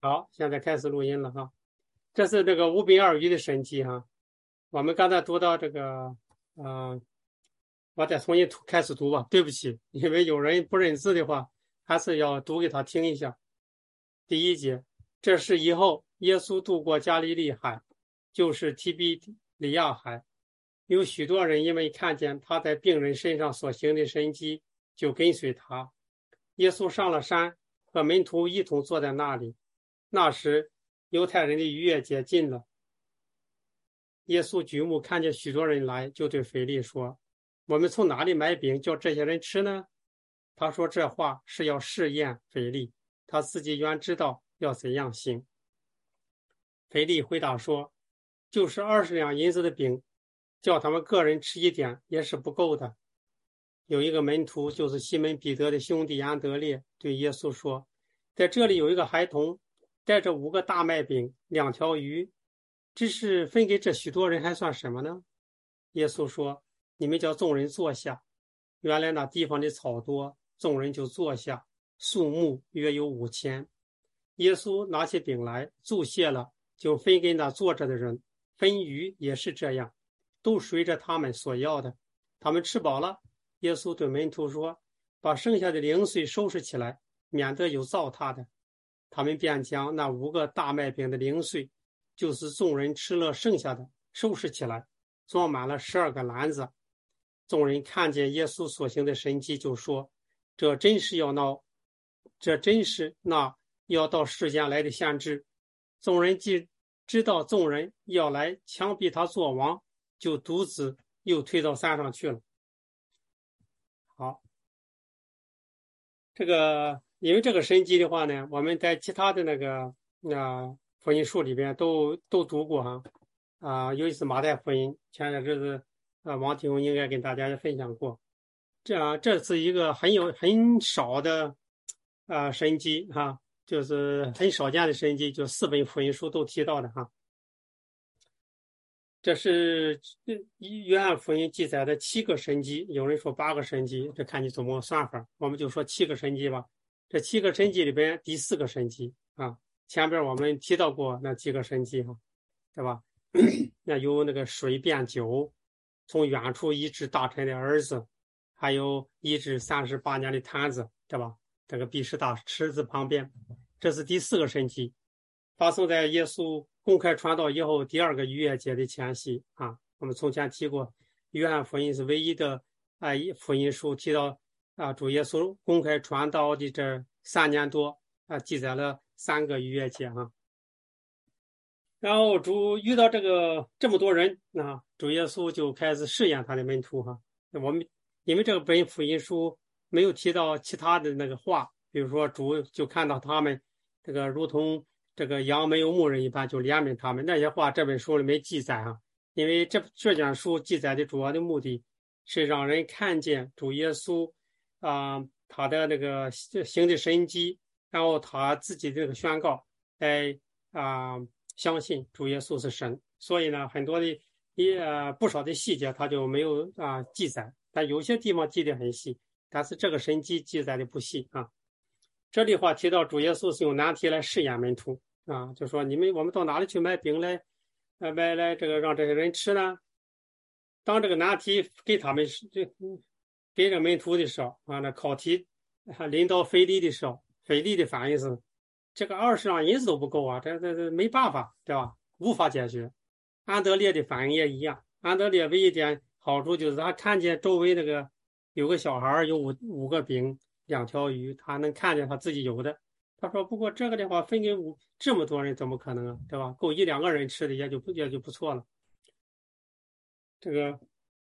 好，现在开始录音了哈。这是这个五饼二鱼的神迹哈。我们刚才读到这个，我再重新开始读吧。对不起，因为有人不认字的话，还是要读给他听一下。第一节，这是以后耶稣渡过加利利海，就是提比里亚海，有许多人因为看见他在病人身上所行的神迹，就跟随他。耶稣上了山，和门徒一同坐在那里。那时，犹太人的逾越节近了。耶稣举目看见许多人来，就对腓力说：“我们从哪里买饼叫这些人吃呢？”他说这话是要试验腓力，他自己原知道要怎样行。腓力回答说：“就是20两银子的饼，叫他们个人吃一点也是不够的。”有一个门徒，就是西门彼得的兄弟安德烈，对耶稣说：“在这里有一个孩童，带着5个大麦饼、2条鱼，只是分给这许多人还算什么呢？”耶稣说：“你们叫众人坐下。”原来那地方的草多，众人就坐下，数目约有5000。耶稣拿起饼来，祝谢了，就分给那坐着的人。分鱼也是这样，都随着他们所要的。他们吃饱了，耶稣对门徒说：“把剩下的零碎收拾起来，免得有糟蹋的。”他们便将那5个大麦饼的零碎，就是众人吃了剩下的，收拾起来，装满了12个篮子。众人看见耶稣所行的神迹，就说：“这真是那要到世间来的先知。”众人既知道众人要来强逼他做王，就独自又退到山上去了。好，因为这个神迹的话呢，我们在其他的那个福音书里边都读过哈。尤其是马太福音，前两日子王弟兄应该跟大家也分享过。这是一个很少的神迹哈，就是很少见的神迹，就4本福音书都提到的哈。这是约翰福音记载的7个神迹，有人说8个神迹，这看你怎么算法，我们就说7个神迹吧。这7个神迹里边第4个神迹啊，前边我们提到过那几个神迹哈，对吧？那有那个水变酒，从远处医治大臣的儿子，还有医治38年的瘫子，对吧？这个毕士大池子旁边，这是第4个神迹，发生在耶稣公开传道以后第2个逾越节的前夕啊。我们从前提过，约翰福音是唯一的福音书提到主耶稣公开传道的这3年多记载了3个逾越节哈。然后主遇到这么多人主耶稣就开始试验他的门徒哈。我们因为这本福音书没有提到其他的那个话，比如说主就看到他们这个如同这个羊没有牧人一般，就怜悯他们，那些话这本书里没记载啊。因为这卷书记载的主要的目的是让人看见主耶稣他的那个行的神迹，然后他自己这个宣告来相信主耶稣是神。所以呢，很多的不少的细节他就没有记载，但有些地方记得很细，但是这个神迹记载的不细啊。这里话提到主耶稣是用难题来试验门徒就说我们到哪里去买饼来这个让这些人吃呢？当这个难题给他们给这门徒的时候那考题临到腓力的时候，腓力的反应是这个20两银子都不够啊，这没办法，对吧？无法解决。安德烈的反应也一样，安德烈唯一点好处就是他看见周围那个有个小孩有五个饼2条鱼，他能看见他自己有的。他说不过这个的话分给这么多人怎么可能啊，对吧？够1-2个人吃的也就不错了。这个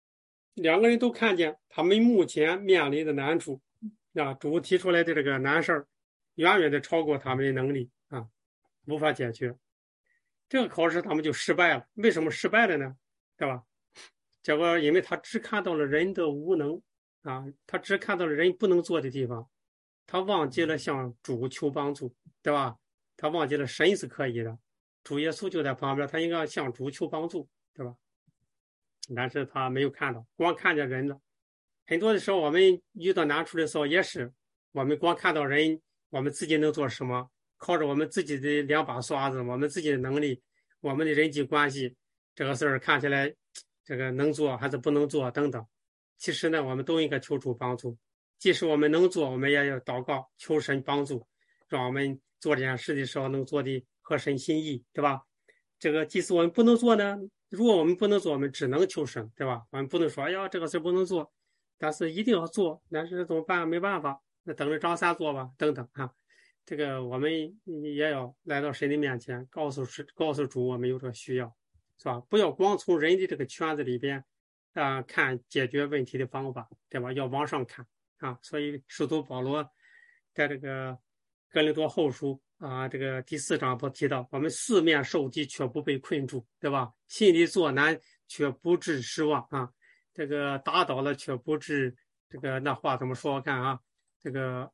2个人都看见他们目前面临的难处主提出来的这个难事儿远远的超过他们的能力无法解决。这个考试他们就失败了。为什么失败了呢？对吧？结果因为他只看到了人的无能他只看到了人不能做的地方，他忘记了向主求帮助，对吧？他忘记了神是可以的，主耶稣就在旁边，他应该向主求帮助，对吧？但是他没有看到，光看见人了。很多的时候我们遇到难处的时候也是，我们光看到人，我们自己能做什么， 靠着我们自己的两把刷子，我们自己的能力，我们的人际关系，这个事儿看起来这个能做还是不能做等等。其实呢，我们都应该求主帮助。即使我们能做，我们也要祷告，求神帮助，让我们做这件事的时候能做的合神心意，对吧？这个即使我们不能做呢，如果我们不能做，我们只能求神，对吧？我们不能说，哎呀，这个事不能做，但是一定要做，但是怎么办？没办法，那等着张三做吧，等等哈。这个我们也要来到神的面前，告诉主我们有这个需要，是吧？不要光从人的这个圈子里边看解决问题的方法，对吧？要往上看啊。所以使徒保罗在这个哥林多后书这个第4章不提到，我们四面受敌却不被困住，对吧？心里作难却不致失望啊。这个打倒了却不致这个那话怎么说？我看啊，这个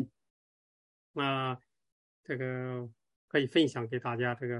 这个可以分享给大家。这个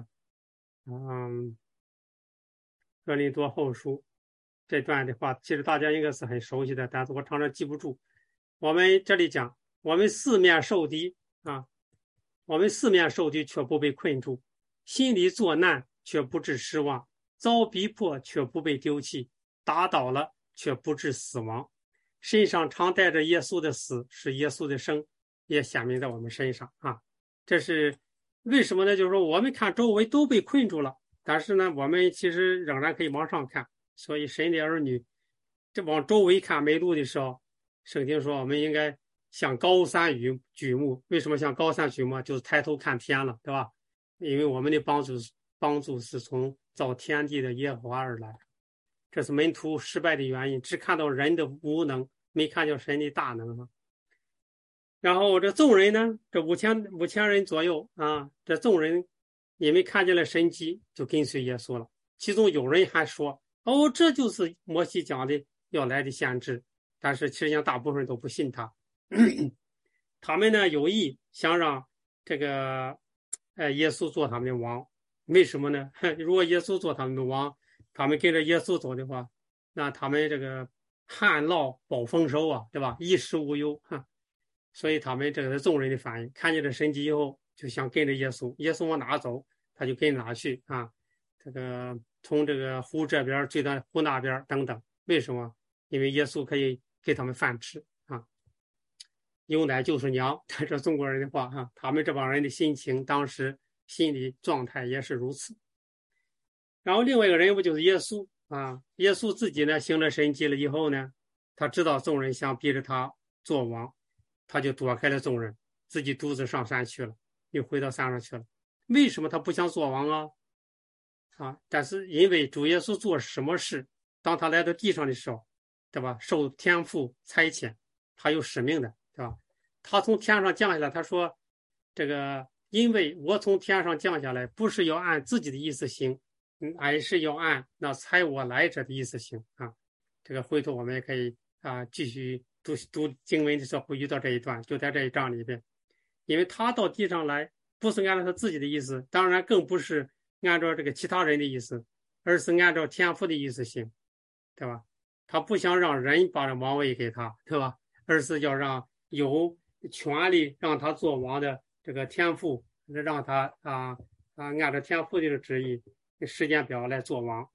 哥林多后书这段的话，其实大家应该是很熟悉的，但是我常常记不住。我们这里讲，我们四面受敌我们四面受敌却不被困住，心里作难却不致失望，遭逼迫却不被丢弃，打倒了却不致死亡。身上常带着耶稣的死，使耶稣的生也显明在我们身上啊。这是为什么呢？就是说我们看周围都被困住了，但是呢，我们其实仍然可以往上看。所以神的儿女这往周围看没路的时候，圣经说我们应该向高山举目。为什么向高山举目？就是抬头看天了，对吧？因为我们的帮助是从造天地的耶和华而来。这是门徒失败的原因，只看到人的无能，没看见神的大能。然后这众人呢，这五千人左右这众人因为看见了神迹，就跟随耶稣了。其中有人还说：“哦，这就是摩西讲的要来的先知。”但是实际上大部分人都不信他。他们呢有意想让这个耶稣做他们的王。为什么呢？如果耶稣做他们的王，他们跟着耶稣走的话，那他们这个旱涝保丰收啊，对吧？衣食无忧所以他们这个是众人的反应，看见这神迹以后，就想跟着耶稣，耶稣往哪走，他就跟哪去这个从这个湖这边追到湖那边等等。为什么？因为耶稣可以给他们饭吃有奶就是娘，这中国人的话他们这帮人的心情，当时心理状态也是如此。然后另外一个人物就是耶稣耶稣自己呢行了神迹了以后呢，他知道众人想逼着他做王，他就躲开了众人，自己独自上山去了，又回到山上去了。为什么他不想做王但是因为主耶稣做什么事，当他来到地上的时候，对吧？受天父差遣，他有使命的，对吧？他从天上降下来，他说：“这个，因为我从天上降下来，不是要按自己的意思行，而是要按那差我来者的意思行这个回头我们也可以继续读经文的时候会遇到这一段，就在这一章里边。因为他到地上来，不是按照他自己的意思，当然更不是按照这个其他人的意思，而是按照天父的意思行，对吧？他不想让人把这王位给他，对吧？而是要让有权利让他做王的这个天父，让他按照天父的旨意时间表来做王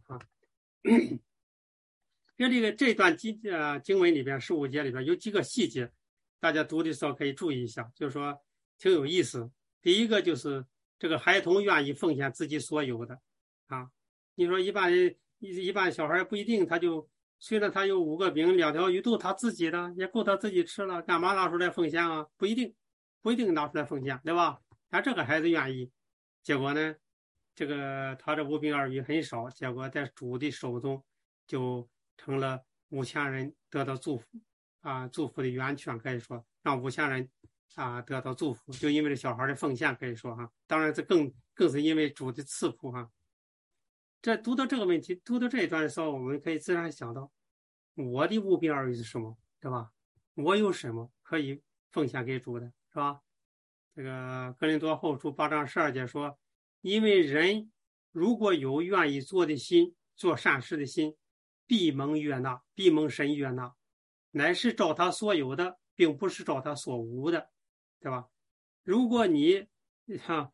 这段经文里边15节里边有几个细节，大家读的时候可以注意一下，就是说挺有意思。第一个就是这个孩童愿意奉献自己所有的你说一般小孩不一定，他就虽然他有5个饼2条鱼都他自己的，也够他自己吃了，干嘛拿出来奉献不一定拿出来奉献，对吧？但这个孩子愿意，结果呢，这个他这5饼2鱼很少，结果在主的手中就成了5000人得到祝福祝福的源泉，可以说让5000人得到祝福，就因为这小孩的奉献，可以说当然这更是因为主的赐福这读到这个问题，读到这一段的时候，我们可以自然想到，我的5饼2鱼是什么，对吧？我有什么可以奉献给主的，是吧？这个哥林多后书8章12节说，因为人如果有愿意做的心，做善事的心，必蒙悦纳，必蒙神悦纳，乃是照他所有的，并不是照他所无的，对吧？如果你哈，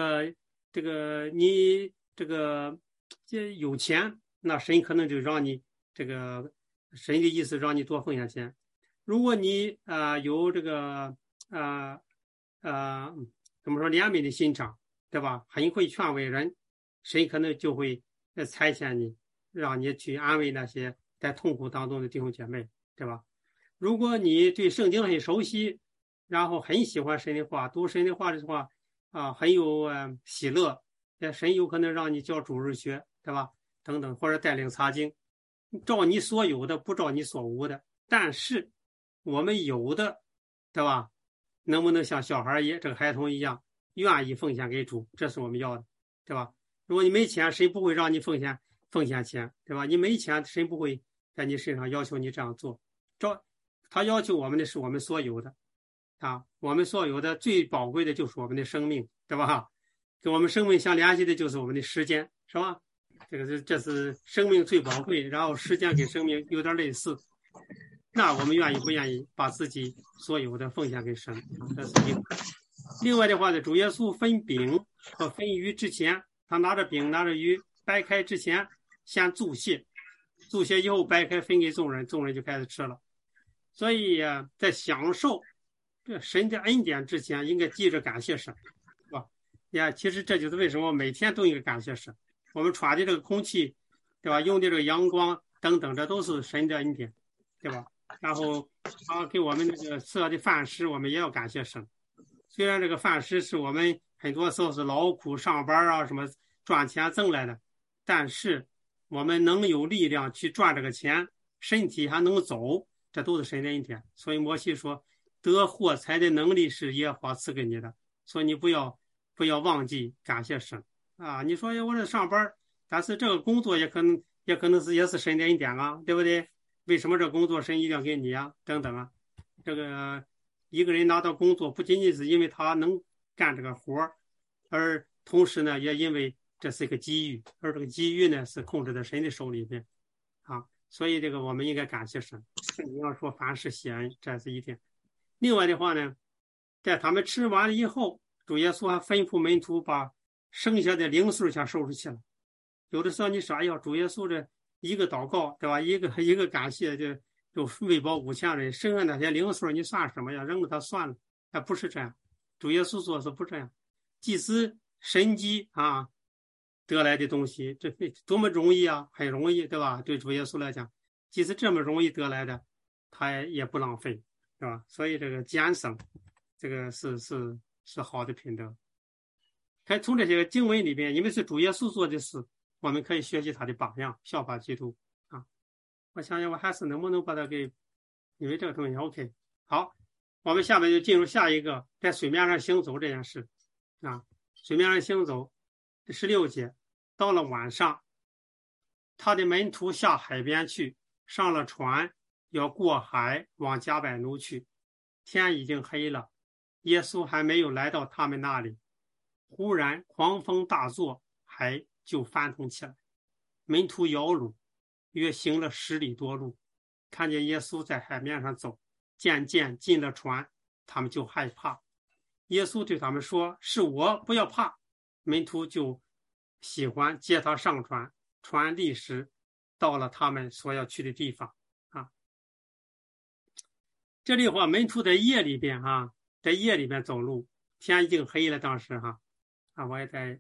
你这有钱，那神可能就让你神的意思让你多奉献钱。如果你有呃呃怎么说怜悯的心肠，对吧？很会劝慰人，神可能就会差遣你，让你去安慰那些在痛苦当中的弟兄姐妹，对吧？如果你对圣经很熟悉，然后很喜欢神的话，读神的话的话很有喜乐，神有可能让你教主日学，对吧？等等，或者带领查经，照你所有的，不照你所无的。但是我们有的，对吧？能不能像小孩这个孩童一样，愿意奉献给主，这是我们要的，对吧？如果你没钱，神不会让你奉献钱，对吧？你没钱，神不会在你身上要求你这样做。他要求我们的是我们所有的我们所有的最宝贵的就是我们的生命，对吧？跟我们生命相联系的就是我们的时间，是吧？这是生命最宝贵，然后时间跟生命有点类似。那我们愿意不愿意把自己所有的奉献给神？这是一个。另外的话呢，主耶稣分饼和分鱼之前，他拿着饼拿着鱼掰开之前，先祝谢，祝谢以后掰开分给众人，众人就开始吃了。所以在享受这神的恩典之前，应该记着感谢神，是吧？其实这就是为什么每天都应该感谢神。我们喘的这个空气，对吧？用的这个阳光等等，这都是神的恩典，对吧？然后他给我们那个吃的饭食，我们也要感谢神。虽然这个饭食是我们很多时候是劳苦上班什么赚钱挣来的，但是我们能有力量去赚这个钱，身体还能走，这都是神的恩典。所以摩西说，得获财的能力是耶和华赐给你的，所以你不要忘记感谢神你说我这上班，但是这个工作也可能也是神的恩典啊，对不对？为什么这工作神一定要给你等等这个一个人拿到工作，不仅仅是因为他能干这个活，而同时呢，也因为这是一个机遇，而这个机遇呢是控制在神的手里面所以这个我们应该感谢神。圣经要说凡事谢恩，这是一点。另外的话呢，在他们吃完了以后，主耶稣还吩咐门徒把剩下的零碎先收拾起来。有的时候你说，哎呀，主耶稣这一个祷告，对吧？一个感谢就喂饱5000人，剩下那些零碎你算什么呀？扔了它算了。不是这样，主耶稣说是不这样。即使神迹得来的东西，这多么容易很容易，对吧？对主耶稣来讲，即使这么容易得来的，他也不浪费，对吧？所以这个俭省，这个是好的品德。可以从这些经文里边，因为是主耶稣做的事，我们可以学习他的榜样，效法基督我想想，我还是能不能把它给，因为这个东西 OK。好，我们下面就进入下一个，在水面上行走这件事水面上行走，16节，到了晚上，他的门徒下海边去，上了船，要过海往加百农去。天已经黑了，耶稣还没有来到他们那里，忽然狂风大作，海就翻腾起来，门徒摇橹，约行了10里多路，看见耶稣在海面上走，渐渐进了船，他们就害怕。耶稣对他们说，是我，不要怕。门徒就喜欢接他上船，船立时到了他们所要去的地方这里的话，门徒在夜里边在夜里边走路，天已经黑了，当时我也在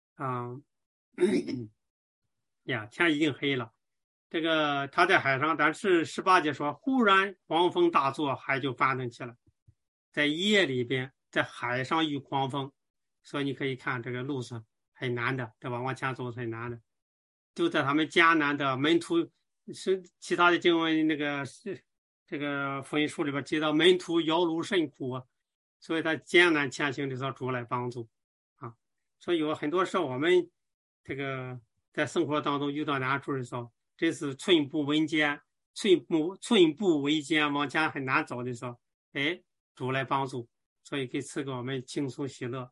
天已经黑了。这个他在海上，但是18节说，忽然狂风大作，海就翻腾起来。在夜里边，在海上遇狂风，所以你可以看这个路上很难的，对吧？往前走是很难的。就在他们艰难的门徒，是其他的经文这个福音书里边提到门徒摇橹甚苦所以他艰难前行的时候主来帮助所以有很多时候我们这个在生活当中遇到难处的时候，这是寸步维艰往前很难走的时候，主来帮助，所以可以赐给我们轻松喜乐。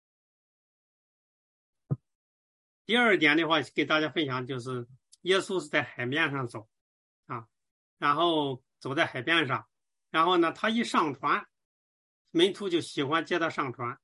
第二点的话，给大家分享就是耶稣是在海面上走然后走在海边上，然后呢，他一上船，门徒就喜欢接他上船。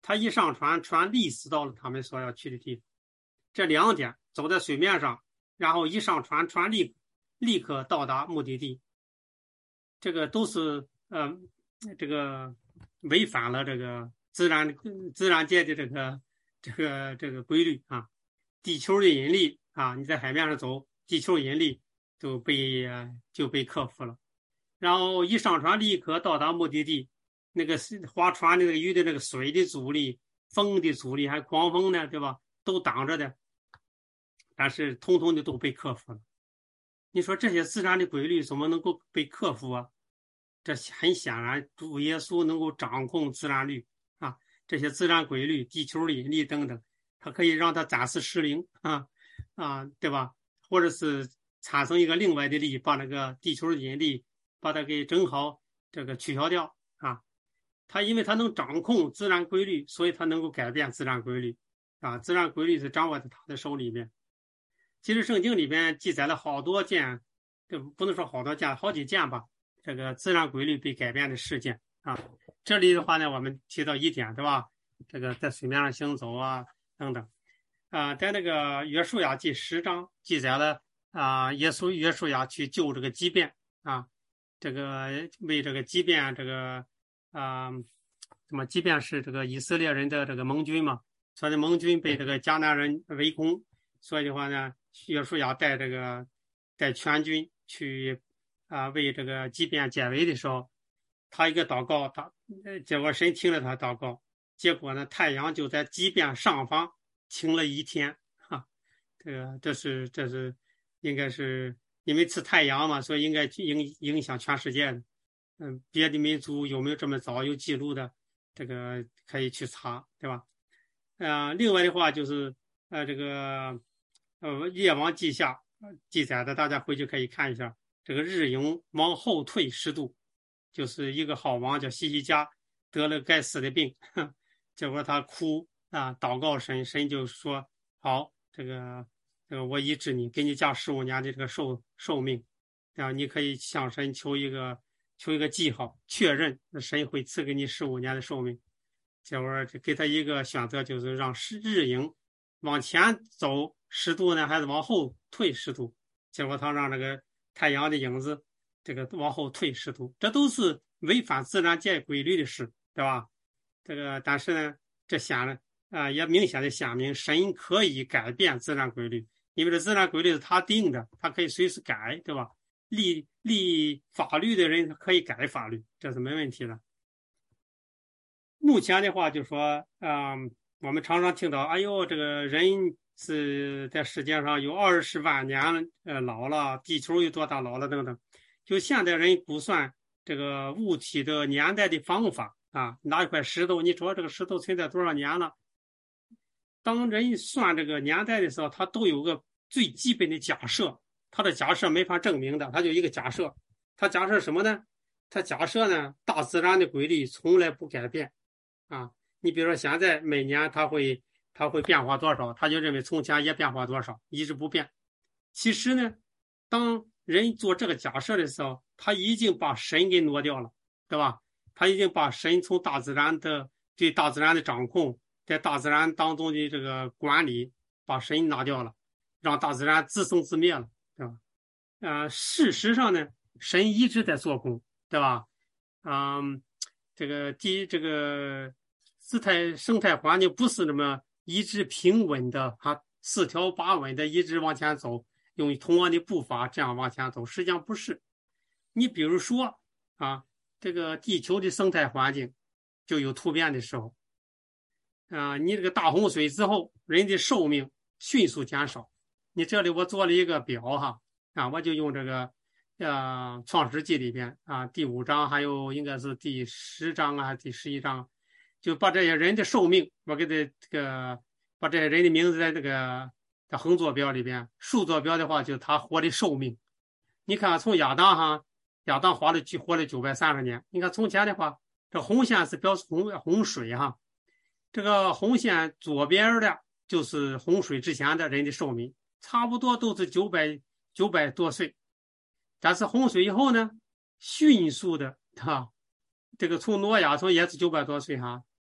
他一上船，船立死到了他们所要去的地方。这2点走在水面上，然后一上船，船立刻到达目的地。这个都是这个违反了这个自然界的这个规律啊。地球的引力啊，你在海面上走，地球引力就被克服了。然后一上船，立刻到达目的地。那个划船的那个鱼的那个水的阻力、风的阻力，还狂风呢，对吧？都挡着的，但是通通的都被克服了。你说这些自然的规律怎么能够被克服啊？这很显然，主耶稣能够掌控自然律啊，这些自然规律、地球的引力等等，它可以让它暂时失灵对吧？或者是产生一个另外的力，把那个地球的引力把它给正好这个取消掉啊。他因为他能掌控自然规律，所以他能够改变自然规律啊。自然规律是掌握在他的手里面。其实圣经里边记载了好多件，不能说好多件，好几件吧。这个自然规律被改变的事件啊。这里的话呢，我们提到一点，对吧？这个在水面上行走啊，等等。在那个约书亚记10章记载了约书亚去救这个畸变啊，这个为这个畸变这个。即便是这个以色列人的这个盟军嘛，所以盟军被这个迦南人围攻，所以的话呢，约书亚带全军去为这个畸变解围的时候，他一个祷告，结果神听了他祷告，结果呢，太阳就在畸变上方晴了1天这是应该是因为是太阳嘛，所以应该影响全世界的。别的民族有没有这么早有记录的？这个可以去查，对吧？另外的话就是这个列王记下记载的，大家回去可以看一下。这个日影往后退10度，就是一个好王叫西西家得了该死的病，结果他哭祷告神，神就说好，这个我医治你，给你加15年的这个寿命你可以向神求一个记号，确认神会赐给你15年的寿命。结果就给他一个选择，就是让日影往前走10度呢，还是往后退10度？结果他让这个太阳的影子这个往后退10度，这都是违反自然界规律的事，对吧？这个但是呢，这也明显的显明神可以改变自然规律，因为这自然规律是他定的，他可以随时改，对吧？立法律的人可以改法律，这是没问题的。目前的话就说我们常常听到哎呦，这个人是在世界上有20万年老了，地球有多大老了等等。就现代人估算这个物体的年代的方法拿一块石头，你说这个石头存在多少年了？当人算这个年代的时候，他都有个最基本的假设，他的假设没法证明的，他就一个假设。他假设什么呢？他假设呢，大自然的规律从来不改变你比如说现在每年它会变化多少，他就认为从前也变化多少，一直不变。其实呢，当人做这个假设的时候，他已经把神给挪掉了，对吧？他已经把神从对大自然的掌控，在大自然当中的这个管理，把神拿掉了，让大自然自生自灭了，对吧？事实上呢，神一直在做工，对吧？这个生态环境不是那么一直平稳的4条8稳的一直往前走，用同样的步伐这样往前走，实际上不是。你比如说这个地球的生态环境就有突变的时候你这个大洪水之后，人的寿命迅速减少。你这里我做了一个表我就用这个创世纪里边第5章还有应该是第10章还是第11章，就把这些人的寿命，我给他把这些人的名字在这个横坐标里边，竖坐标的话就是他活的寿命。你看从亚当活了930年，你看从前的话，这红线是表示洪水这个红线左边的就是洪水之前的人的寿命，差不多都是900多岁。但是洪水以后呢，迅速的这个从挪亚也是900多岁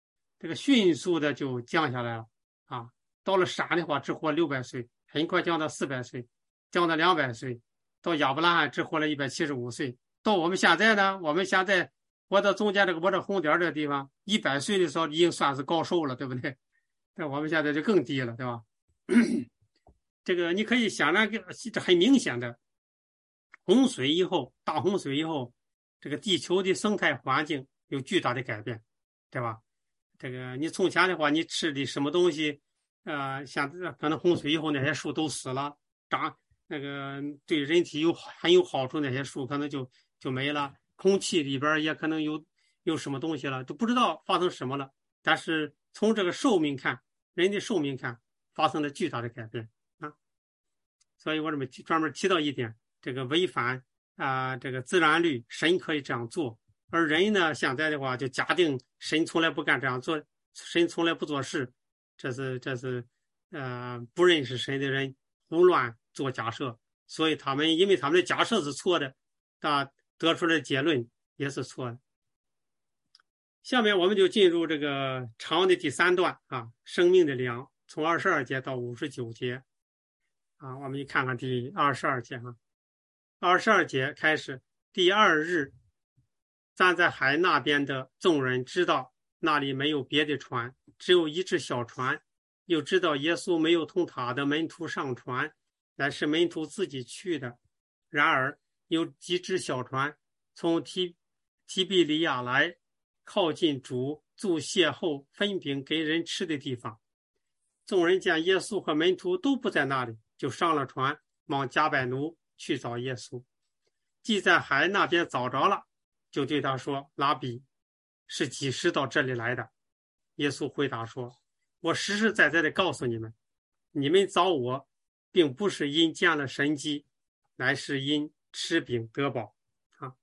这个迅速的就降下来了啊。到了闪的话，只活600岁，很快降到400岁，降到200岁，到亚伯拉罕只活了175岁。到我们现在呢，我们现在活到中间我这红点这个地方，100岁的时候已经算是高寿了，对不对？那我们现在就更低了，对吧？这个你可以想象，这很明显的，洪水以后，大洪水以后，这个地球的生态环境有巨大的改变，对吧？这个你从前的话，你吃的什么东西，像可能洪水以后那些树都死了，那个对人体很有好处那些树可能就没了，空气里边也可能有什么东西了，都不知道发生什么了。但是从这个寿命看，人的寿命看，发生了巨大的改变啊。所以我这么专门提到一点，这个违反这个自然律，神可以这样做，而人呢，现在的话就假定神从来不干这样做，神从来不做事，这是不认识神的人胡乱做假设，所以因为他们的假设是错的，得出来的结论也是错的。下面我们就进入这个长的第3段啊，生命的粮，从22节到59节啊，我们一看看第22节哈，22节开始，第2日，站在海那边的众人知道那里没有别的船，只有一只小船，又知道耶稣没有同他的门徒上船，乃是门徒自己去的。然而有几只小船从提比利亚来，靠近主住邂逅分饼给人吃的地方。众人见耶稣和门徒都不在那里，就上了船，往加百奴去找耶稣。既在海那边找着了，就对他说：拉比，是几时到这里来的？耶稣回答说：我实实在在的告诉你们，你们找我，并不是因见了神迹，乃是因吃饼得饱啊。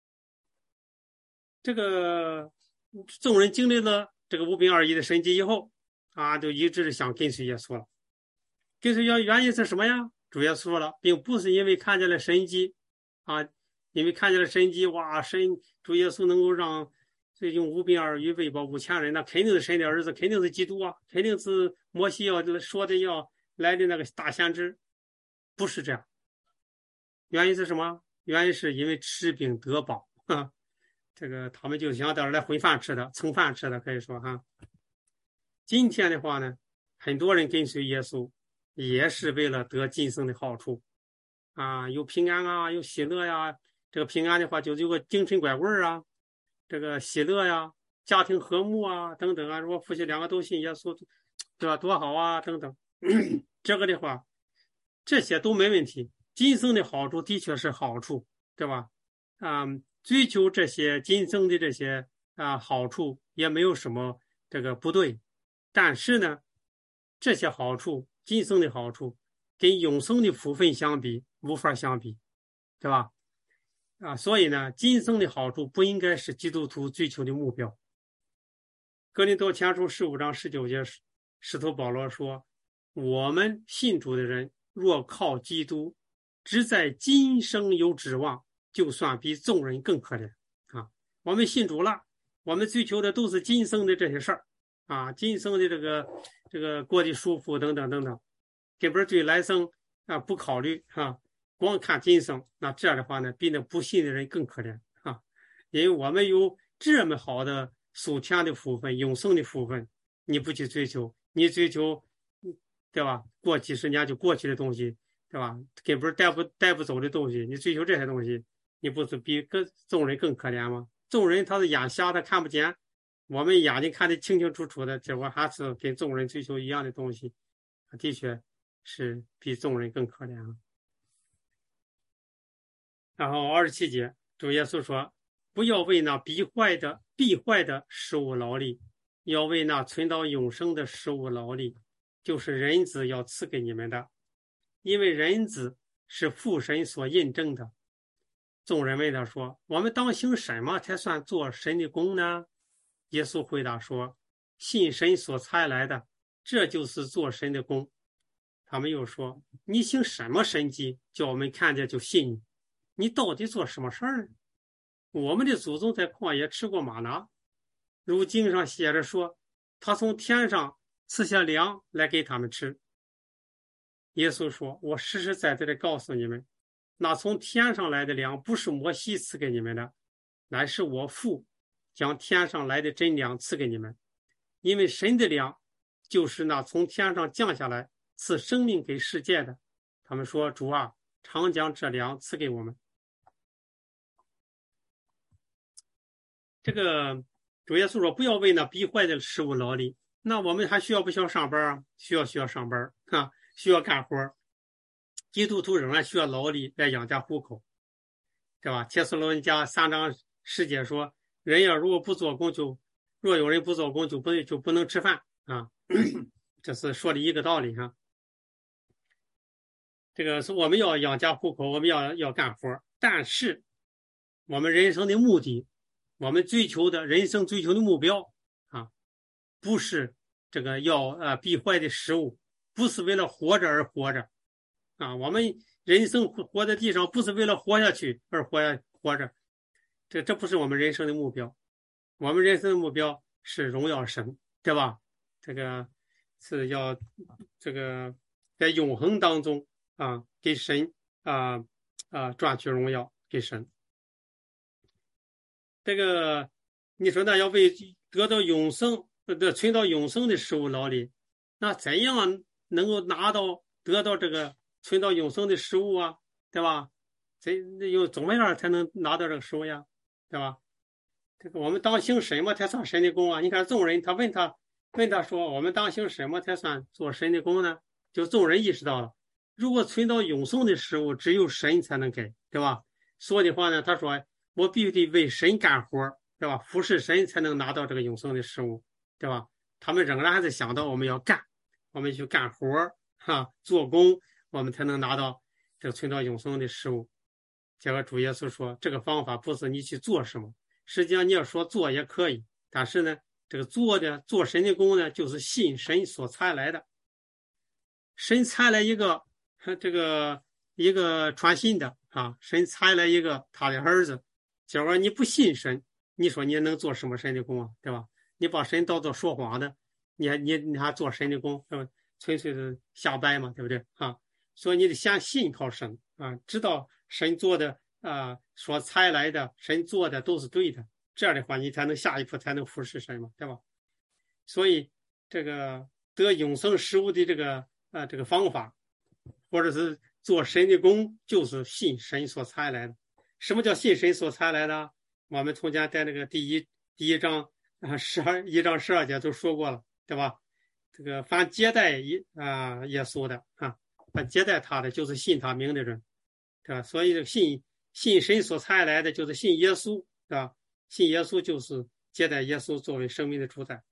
这个众人经历了这个5饼2鱼的神迹以后啊，就一直想跟随耶稣了。跟随原因是什么呀？主耶稣说了，并不是因为看见了神迹啊，因为看见了神迹，哇，主耶稣能够让用5饼2鱼喂饱5000人，那肯定是神的儿子，肯定是基督啊，肯定是摩西要说的要来的那个大先知，不是这样。原因是什么？原因是因为吃饼得饱啊。这个他们就想到这儿来混饭吃的，蹭饭吃的，可以说哈。今天的话呢，很多人跟随耶稣，也是为了得今生的好处啊，有平安啊，有喜乐呀。这个平安的话，就有个精神拐棍啊，这个喜乐呀，家庭和睦啊，等等啊。如果夫妻2个都信耶稣，对吧？多好啊，等等。这个的话，这些都没问题。今生的好处的确是好处，对吧？追求这些今生的这些好处也没有什么这个不对，但是呢，这些好处今生的好处跟永生的福分相比无法相比，对吧？所以呢，今生的好处不应该是基督徒追求的目标。哥林多前书15章19节，使徒保罗说：我们信主的人若靠基督只在今生有指望，就算比众人更可怜啊！我们信主了，我们追求的都是今生的这些事儿啊，今生的这个过得舒服等等等等，根本对来生不考虑啊，光看今生，那这样的话呢，比那不信的人更可怜啊！因为我们有这么好的属天的福分、永生的福分，你不去追求，你追求，对吧？过几十年就过去的东西。对吧？根本带不走的东西，你追求这些东西，你不是比众人更可怜吗？众人他是眼瞎，他看不见，我们眼睛看得清清楚楚的，结果还是跟众人追求一样的东西，的确是比众人更可怜啊。然后27节，主耶稣说：不要为那必坏的食物劳力，要为那存到永生的食物劳力，就是人子要赐给你们的。因为人子是父神所印证的。众人问他说：我们当行什么才算做神的工呢？耶稣回答说：信神所差来的，这就是做神的工。他们又说：你行什么神迹，叫我们看见就信你？你到底做什么事儿呢？我们的祖宗在旷野吃过玛拿，如经上写着说： 他从天上赐下粮来给他们吃。耶稣说：“我实实在在的告诉你们，那从天上来的粮不是摩西赐给你们的，乃是我父将天上来的真粮赐给你们。因为神的粮就是那从天上降下来赐生命给世界的。”他们说：“主啊，常将这粮赐给我们。”这个主耶稣说：“不要为那必坏的食物劳力。”那我们还需要不需要上班啊？需要上班啊，需要干活。基督徒仍然需要劳力来养家糊口，对吧？帖撒罗尼迦3章10节说：“人要如果不做工，若有人不做工，就不能吃饭啊。”这是说的一个道理哈。这个是我们要养家糊口，我们要干活，但是我们人生的目的，我们人生追求的目标啊，不是这个要必坏的食物，不是为了活着而活着啊。我们人生活在地上，不是为了活下去而活着，这不是我们人生的目标。我们人生的目标是荣耀神，对吧？这个是要这个在永恒当中啊，给神赚取荣耀给神。这个你说那要为得到永生存到永生的食物劳力，那怎样能够得到这个存到永生的食物啊？对吧？怎么样才能拿到这个食物呀？对吧？这个我们当行什么才算神的功啊？你看众人，他问他说：“我们当行什么才算做神的功呢？”就众人意识到了，如果存到永生的食物，只有神才能给，对吧？说的话呢，他说：“我必须得为神干活，对吧？服侍神才能拿到这个永生的食物，对吧？”他们仍然还是想到我们要干，我们去干活做工，我们才能拿到这个存到永生的食物。结果主耶稣说，这个方法不是你去做什么，实际上你要说做也可以，但是呢，这个做神的功呢，就是信神所差来的。神差来一个传信的神差来一个他的儿子，结果你不信神，你说你能做什么神的功啊？对吧？你把神当作说谎的，你还做神的功，纯粹是瞎掰嘛，对不对啊？所以你得先信靠神知道神做的所差来的，神做的都是对的，这样的话你才能下一步才能服侍神嘛，对吧？所以这个得永生食物的这个方法，或者是做神的功，就是信神所差来的。什么叫信神所差来的？我们从前在那个第一章1章12节都说过了，对吧？这个凡接待耶稣的凡接待他的，就是信他名的人，对吧？所以这个信神所差来的，就是信耶稣，对吧？信耶稣就是接待耶稣作为生命的主宰。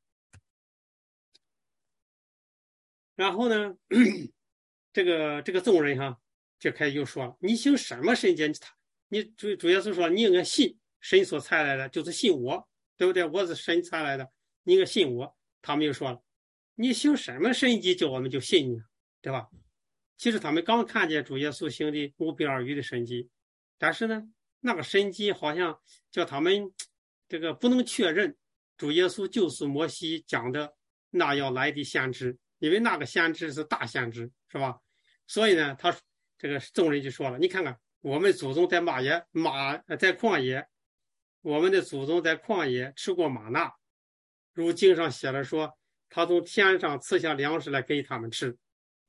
然后呢，这个众人就开始又说了：“你行什么神迹？你主耶稣说，你应该信神所差来的，就是信我，对不对？我是神差来的，你应该信我。”他们又说了：“你行什么神迹，叫我们就信你，对吧？”其实他们刚看见主耶稣行的5饼2鱼的神迹，但是呢，那个神迹好像叫他们这个不能确认主耶稣就是摩西讲的那要来的先知，因为那个先知是大先知，是吧？所以呢，这个众人就说了：“你看看，我们祖宗在旷野，我们的祖宗在旷野吃过玛纳，如经上写了说，他从天上赐下粮食来给他们吃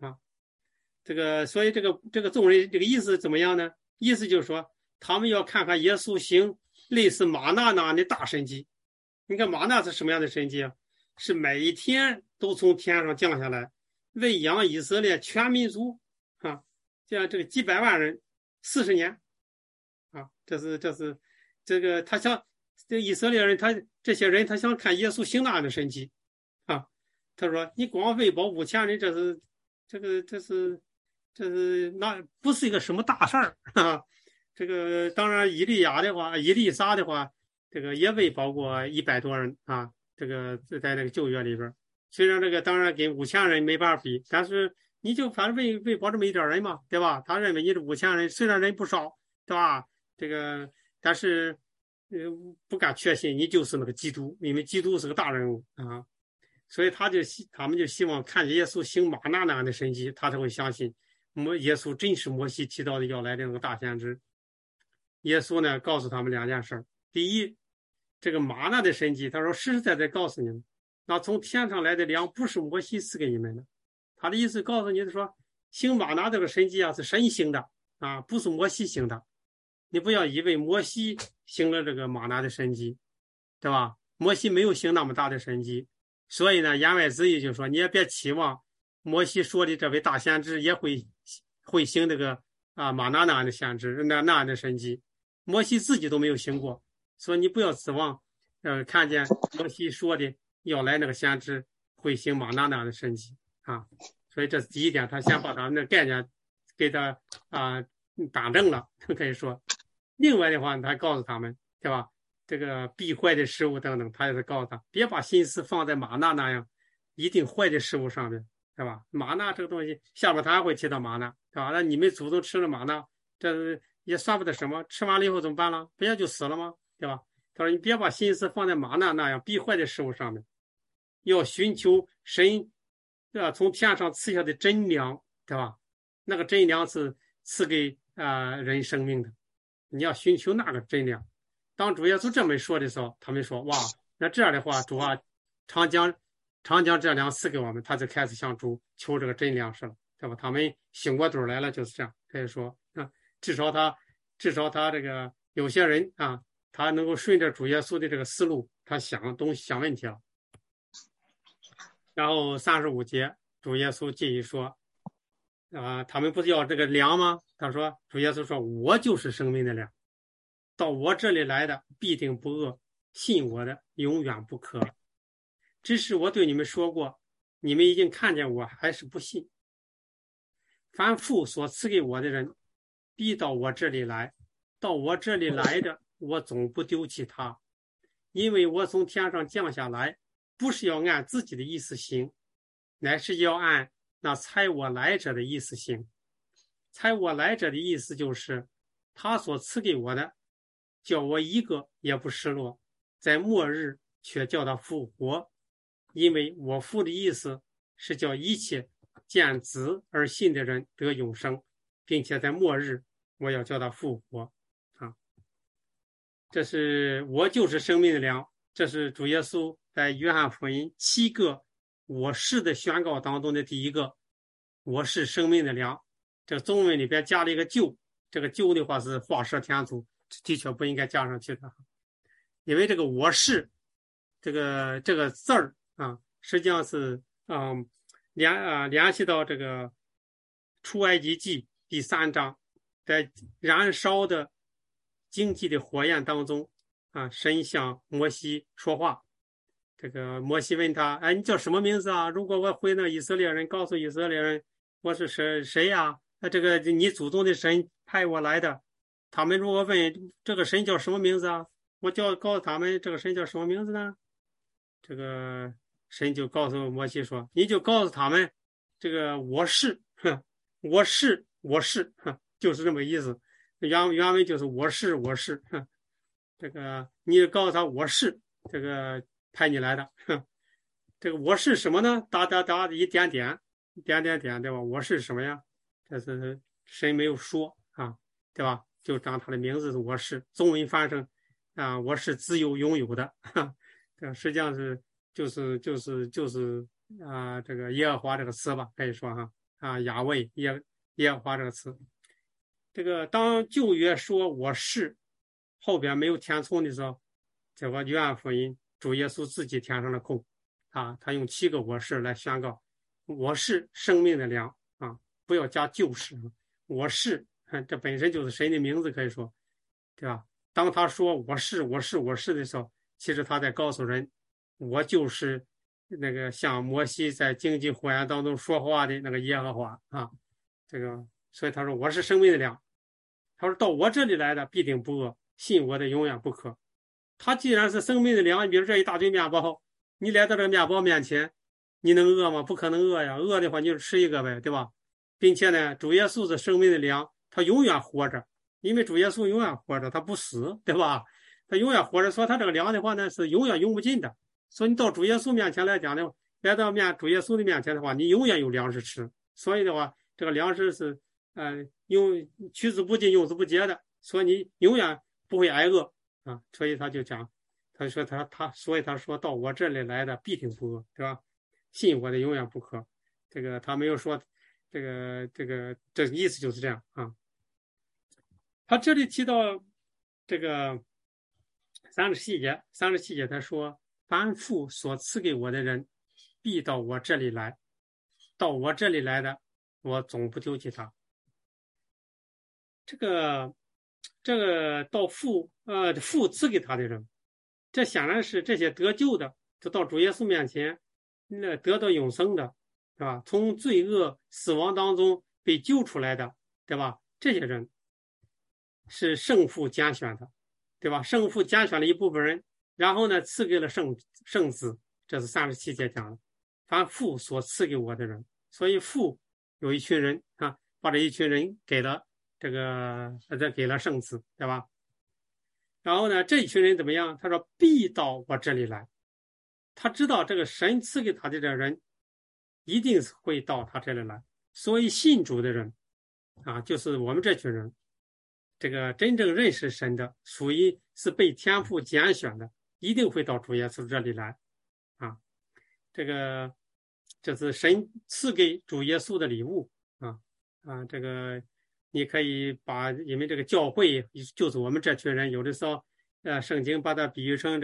所以这个众人这个意思怎么样呢？意思就是说，他们要看看耶稣行类似玛纳那样的大神迹。你看玛纳是什么样的神迹啊？是每一天都从天上降下来，喂养以色列全民族这样这个几百万人40年这是这个他想这以色列人这些人他想看耶稣行那样的神迹他说你光喂饱5000人，这是那不是一个什么大事儿这个当然以利撒的话，这个也喂饱过100多人这个在那个旧约里边，虽然这个当然跟5000人没办法比，但是你就反正喂饱这么一点人嘛，对吧？他认为你这5000人虽然人不少，对吧？这个但是不敢确信你就是那个基督，因为基督是个大人物所以他们就希望看见耶稣行玛纳那样的神迹，他才会相信耶稣真是摩西提到的要来的那个大先知。耶稣呢告诉他们两件事：第一，这个玛纳的神迹，他说实实在在告诉你们，那从天上来的粮不是摩西赐给你们的。他的意思告诉你说，行玛纳这个神迹啊是神行的啊，不是摩西行的。你不要以为摩西行了这个玛纳的神迹，对吧？摩西没有行那么大的神迹，所以呢，言外之意就是说，你也别期望摩西说的这位大先知也会行这个玛纳那样的先知那样的神迹。摩西自己都没有行过，所以你不要指望看见摩西说的要来那个先知会行玛纳那样的神迹啊。所以这是第一点，他先把他们的概念给他打正了，可以说。另外的话，他告诉他们，对吧？这个必坏的食物等等，他也是告诉他，别把心思放在玛纳那样一定坏的食物上面，对吧？玛纳这个东西，下面他还会提到玛纳，对吧？那你们祖宗吃了玛纳，这也算不得什么，吃完了以后怎么办了？不也就死了吗？对吧？他说你别把心思放在玛纳那样必坏的食物上面，要寻求神从天上赐下的真粮，对吧？那个真粮是赐给人生命的，你要寻求那个真粮。当主耶稣这么说的时候，他们说：“哇，那这样的话，主啊，常将这粮赐给我们。”他就开始向主求这个真粮食了，对吧？他们醒过盹来了，就是这样。可以说至少他这个有些人啊，他能够顺着主耶稣的这个思路，他想问题了。然后35节，主耶稣继续说：“他们不是要这个粮吗？”他说：“主耶稣说，我就是生命的粮。到我这里来的必定不饿，信我的永远不渴。只是我对你们说过，你们已经看见我，还是不信。凡父所赐给我的人，必到我这里来。到我这里来的，我总不丢弃他，因为我从天上降下来，不是要按自己的意思行，乃是要按那差我来者的意思行。差我来者的意思就是，他所赐给我的，叫我一个也不失落，在末日却叫他复活。因为我父的意思是叫一切见子而信的人得永生，并且在末日我要叫他复活啊！这是我就是生命的粮，这是主耶稣在约翰福音7个我是的宣告当中的第一个，我是生命的粮。这个中文里边加了一个就，这个就的话是画蛇添足，的确不应该加上去的，因为这个我是这个字儿实际上是联系到这个出埃及记第3章，在燃烧的荆棘的火焰当中神向摩西说话。这个摩西问他：“哎，你叫什么名字啊？如果我回那以色列人，告诉以色列人我是谁呀？这个你祖宗的神派我来的。他们如果问这个神叫什么名字啊，我就告诉他们这个神叫什么名字呢？这个神就告诉摩西说：你就告诉他们，这个我是，我是，就是这么意思。原文就是我是，这个你就告诉他我是这个派你来的。这个我是什么呢？打一点点，对吧？我是什么呀？这是神没有说对吧？就当他的名字是我是，中文翻成我是自由拥有的。这实际上是就是这个耶和华这个词吧，可以说雅卫耶和华这个词。这个当旧约说我是后边没有填充的时候，这个约翰福音主耶稣自己填上了空他用7个我是来宣告我是生命的粮不要加就是我是这本身就是神的名字，可以说对吧？当他说我是的时候，其实他在告诉人，我就是那个像摩西在荆棘火焰当中说话的那个耶和华这个所以他说我是生命的粮。他说到我这里来的必定不饿，信我的永远不渴。他既然是生命的粮，比如这一大堆面包，你来到这个面包面前，你能饿吗？不可能饿呀，饿的话你就吃一个呗，对吧？并且呢，主耶稣是生命的粮，他永远活着，因为主耶稣永远活着，他不死，对吧？他永远活着，说他这个粮的话呢是永远用不尽的。所以你到主耶稣面前来讲呢， 来到主耶稣的面前的话，你永远有粮食吃。所以的话，这个粮食是取之不尽，用之不竭的，所以你永远不会挨饿啊。所以他就讲，所以他说到我这里来的必定不饿，对吧？信我的永远不渴。这个他没有说这个意思就是这样啊。他这里提到这个37节他说，凡父所赐给我的人必到我这里来，到我这里来的我总不丢弃他。这个到父赐给他的人，这显然是这些得救的，就到主耶稣面前那得到永生的，是吧？从罪恶死亡当中被救出来的，对吧？这些人是圣父拣选的，对吧？圣父拣选了一部分人，然后呢赐给了圣子，这是37节讲的，凡父所赐给我的人，所以父有一群人啊，把这一群人给了给了圣子，对吧？然后呢，这一群人怎么样？他说必到我这里来，他知道这个神赐给他的这人一定会到他这里来，所以信主的人啊，就是我们这群人，这个真正认识神的，属于是被天父拣选的，一定会到主耶稣这里来啊。这个就是神赐给主耶稣的礼物这个你可以因为这个教会就是我们这群人，有的时候圣经把它比喻成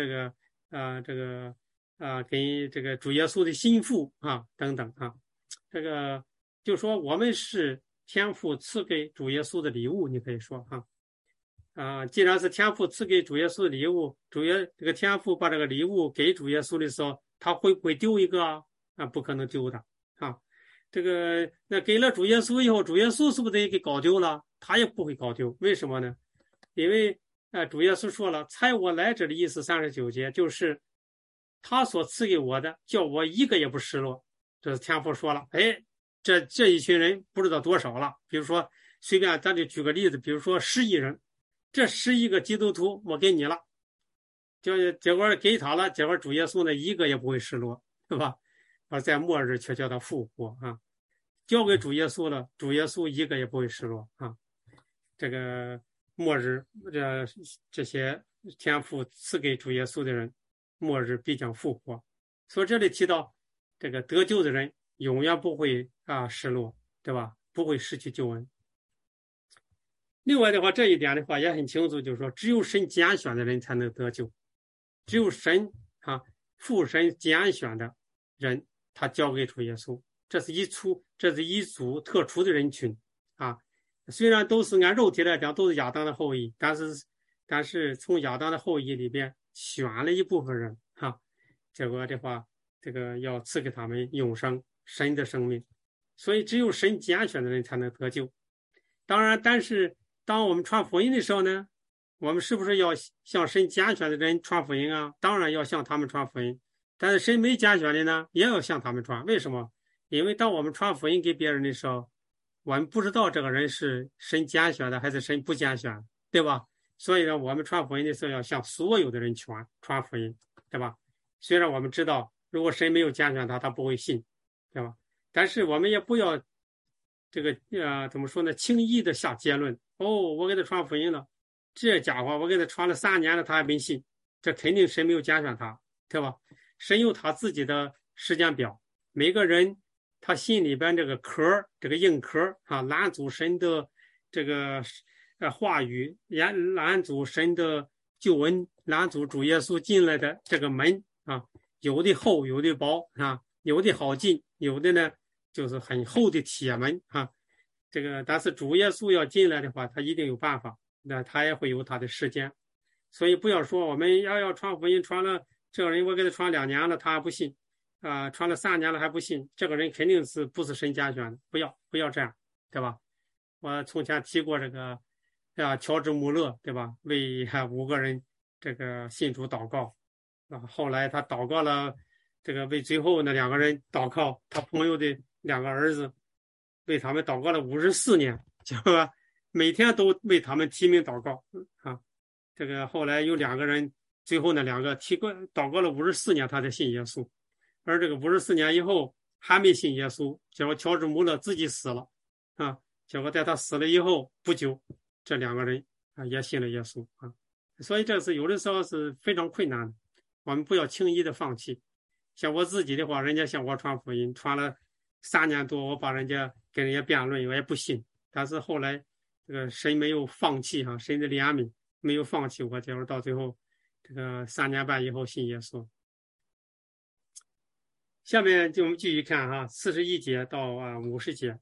给这个主耶稣的心腹啊等等啊，这个就说我们是天父赐给主耶稣的礼物，你可以说既然是天父赐给主耶稣的礼物，这个天父把这个礼物给主耶稣的时候，他会不会丢一个不可能丢的啊。这个那给了主耶稣以后，主耶稣是不是得给搞丢了？他也不会搞丢，为什么呢？因为主耶稣说了，猜我来者的意思39节就是他所赐给我的，叫我一个也不失落。这是天父说了，这一群人不知道多少了。比如说随便咱就举个例子，比如说10亿人，这11个基督徒我给你了，结果给他了，结果主耶稣呢一个也不会失落，对吧？在末日却叫他复活啊，交给主耶稣了，主耶稣一个也不会失落啊。这个末日这些天父赐给主耶稣的人，末日必将复活。所以这里提到这个得救的人永远不会失落，对吧？不会失去救恩。另外的话，这一点的话也很清楚，就是说只有神拣选的人才能得救，只有神父神拣选的人他交给主耶稣，这是一组特殊的人群啊。虽然都是按肉体来讲都是亚当的后裔，但是从亚当的后裔里边选了一部分人结果的话，这个要赐给他们永生神的生命，所以只有神拣选的人才能得救。当然，但是当我们传福音的时候呢，我们是不是要向神拣选的人传福音啊？当然要向他们传福音。但是神没拣选的呢，也要向他们传。为什么？因为当我们传福音给别人的时候，我们不知道这个人是神拣选的还是神不拣选，对吧？所以呢，我们传福音的时候要向所有的人传福音，对吧？虽然我们知道，如果神没有拣选他，他不会信，对吧？但是我们也不要这个怎么说呢？轻易的下结论。我给他传福音了，这家伙我给他传了3年了，他还没信，这肯定神没有拣选他，对吧？神有他自己的时间表，每个人他心里边这个壳，这个硬壳拦阻神的这个话语，拦阻神的救恩，拦阻主耶稣进来的这个门有的厚，有的薄有的好进，有的呢就是很厚的铁门这个但是主耶稣要进来的话，他一定有办法，那他也会有他的时间。所以不要说我们要传福音传了，这个人我给他传2年了，他还不信传了3年了还不信，这个人肯定是不是神拣选的，不要这样，对吧？我从前提过这个乔治穆勒，对吧？为5个人这个信主祷告后来他祷告了，这个为最后那2个人祷告，他朋友的2个儿子，为他们祷告了54年，就每天都为他们提名祷告这个后来有2个人，最后那2个祷告了54年，他才信耶稣。 而这个54年以后还没信耶稣，结果乔治穆勒自己死了啊，结果在他死了以后不久，这2个人啊也信了耶稣啊。所以这是有的时候是非常困难的，我们不要轻易的放弃。像我自己的话，人家向我传福音，传了3年多，我把跟人家辩论，我也不信。但是后来这个神没有放弃哈，神的怜悯没有放弃我，结果到最后这个3年半以后信耶稣。下面就我们继续看哈，41节到50节。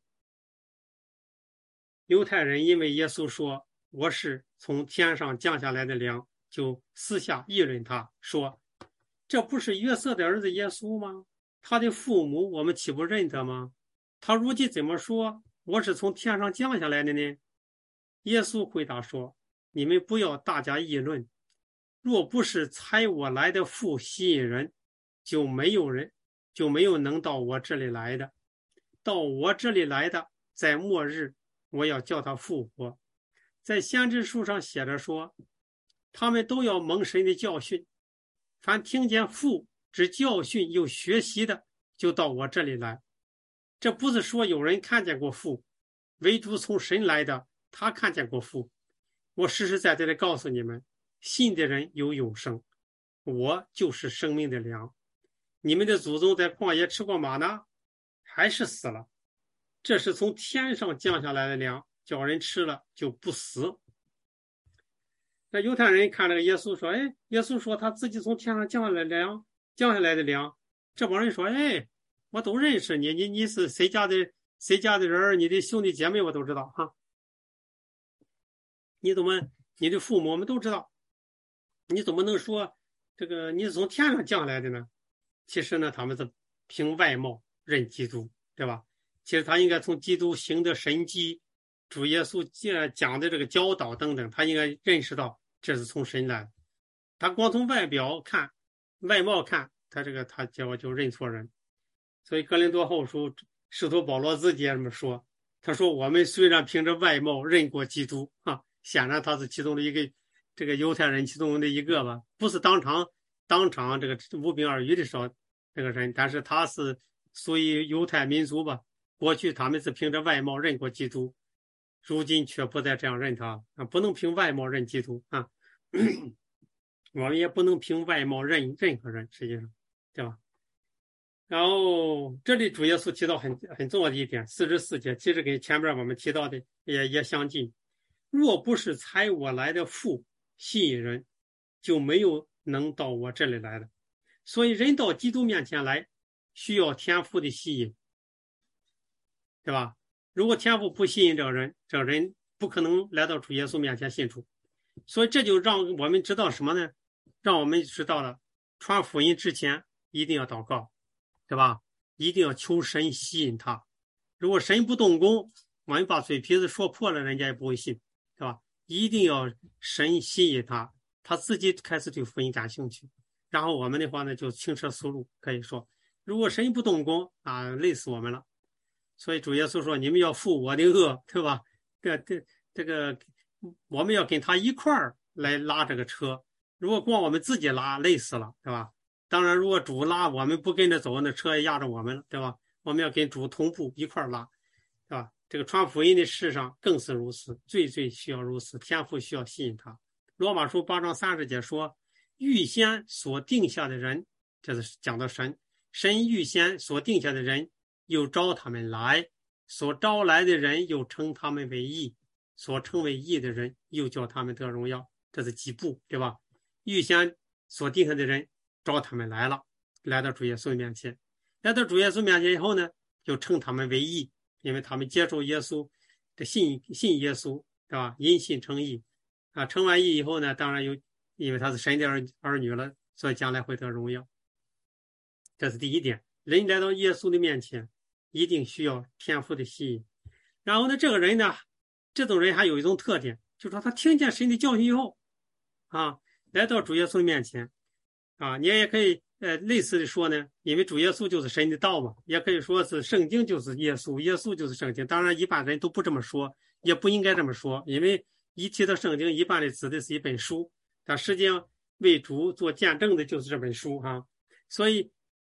犹太人因为耶稣说我是从天上降下来的粮，就私下议论他说，这不是约瑟的儿子耶稣吗？他的父母我们岂不认得吗？他如今怎么说我是从天上降下来的呢？耶稣回答说，你们不要大家议论，若不是差我来的父吸引人，就没有能到我这里来的。到我这里来的，在末日我要叫他复活。在先知书上写着说，他们都要蒙神的教训，凡听见父之教训又学习的，就到我这里来。这不是说有人看见过父，唯独从神来的，他看见过父。我实实在在的告诉你们，信的人有永生，我就是生命的粮。你们的祖宗在旷野吃过玛纳，还是死了。这是从天上降下来的粮，叫人吃了就不死。那犹太人看这个耶稣说，耶稣说他自己从天上降下来的粮。这帮人说，我都认识你，你是谁家的人，你的兄弟姐妹我都知道哈。你的父母我们都知道，你怎么能说这个你是从天上降来的呢？其实呢，他们是凭外貌认基督，对吧？其实他应该从基督行的神迹，主耶稣讲的这个教导等等，他应该认识到这是从神来的。他光从外貌看，他结果就认错人。所以哥林多后书使徒保罗自己也这么说，他说我们虽然凭着外貌认过基督啊，显然他是其中的一个这个犹太人其中的一个吧，不是当场这个无病而语的时候这个人，但是他是属于犹太民族吧，过去他们是凭着外貌认过基督，如今却不再这样认他啊，不能凭外貌认基督啊。我们也不能凭外貌认任何人，实际上，对吧？然后这里主耶稣提到很重要的一点，44节，其实跟前面我们提到的也相近。若不是差我来的父吸引人，就没有能到我这里来的。所以人到基督面前来，需要天父的吸引，对吧？如果天父不吸引这个人不可能来到主耶稣面前信主。所以这就让我们知道什么呢？让我们知道了传福音之前一定要祷告，对吧？一定要求神吸引他。如果神不动工，我们把嘴皮子说破了，人家也不会信，对吧？一定要神吸引他，他自己开始对福音感兴趣。然后我们的话呢，就轻车熟路，可以说，如果神不动工啊，累死我们了。所以主耶稣说：“你们要负我的恶，对吧？这个，我们要跟他一块儿来拉这个车。如果光我们自己拉，累死了，对吧？当然，如果主拉，我们不跟着走，那车也压着我们了，对吧？我们要跟主同步一块儿拉，对吧？这个传福音的事上更是如此，最需要如此，天父需要吸引他。罗马书8章30节说。”预先所定下的人，这是讲到神预先所定下的人，又招他们来，所招来的人又称他们为义，所称为义的人又叫他们得荣耀。这是几步，对吧？预先所定下的人招他们来了，来到主耶稣面前，来到主耶稣面前以后呢，就称他们为义，因为他们接受耶稣的信耶稣，对吧？因信称义啊，称完义以后呢，当然因为他是神的儿女了，所以将来会得荣耀。这是第一点，人来到耶稣的面前一定需要天父的吸引。然后呢，这种人还有一种特点，就是说他听见神的教训以后啊，来到主耶稣的面前啊，你也可以类似的说呢，因为主耶稣就是神的道嘛，也可以说是圣经就是耶稣，耶稣就是圣经。当然一般人都不这么说，也不应该这么说，因为一提到圣经，一般的指的是一本书，但实际上为主做见证的就是这本书哈。所以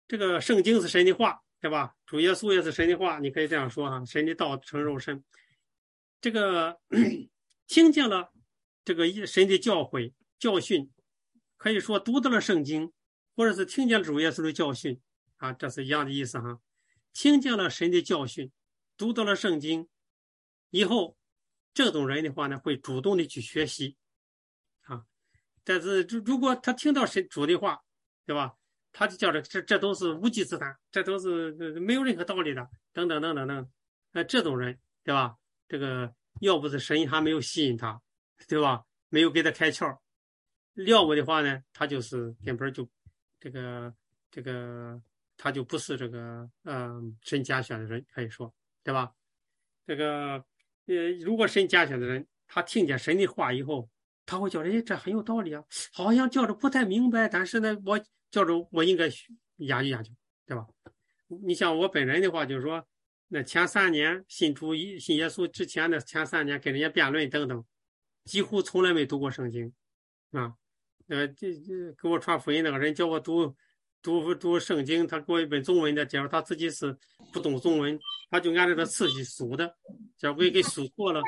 这个圣经是神的话，对吧？主耶稣也是神的话，你可以这样说哈，神的道成肉身。这个听见了这个神的教诲教训，可以说读到了圣经，或者是听见了主耶稣的教训啊，这是一样的意思哈。听见了神的教训，读到了圣经以后，这种人的话呢，会主动的去学习啊。但是如果他听到神主的话，对吧？他就叫这都是无稽之谈，这都是没有任何道理的，等等等等等。这种人，对吧？这个要不是神还没有吸引他，对吧？没有给他开窍，要不的话呢，他就是根本就这个他就不是这个神拣选的人，可以说，对吧？这个如果神拣选的人，他听见神的话以后，他会觉得，哎，这很有道理啊，好像叫着不太明白，但是呢，我叫着我应该研究研究，对吧？你像我本人的话，就是说，那前3年信耶稣之前的前3年跟人家辩论等等，几乎从来没读过圣经啊。给我传福音那个人叫我读圣经，他给我一本中文的，结果他自己是不懂中文，他就按照这次序数的，结果给数错了。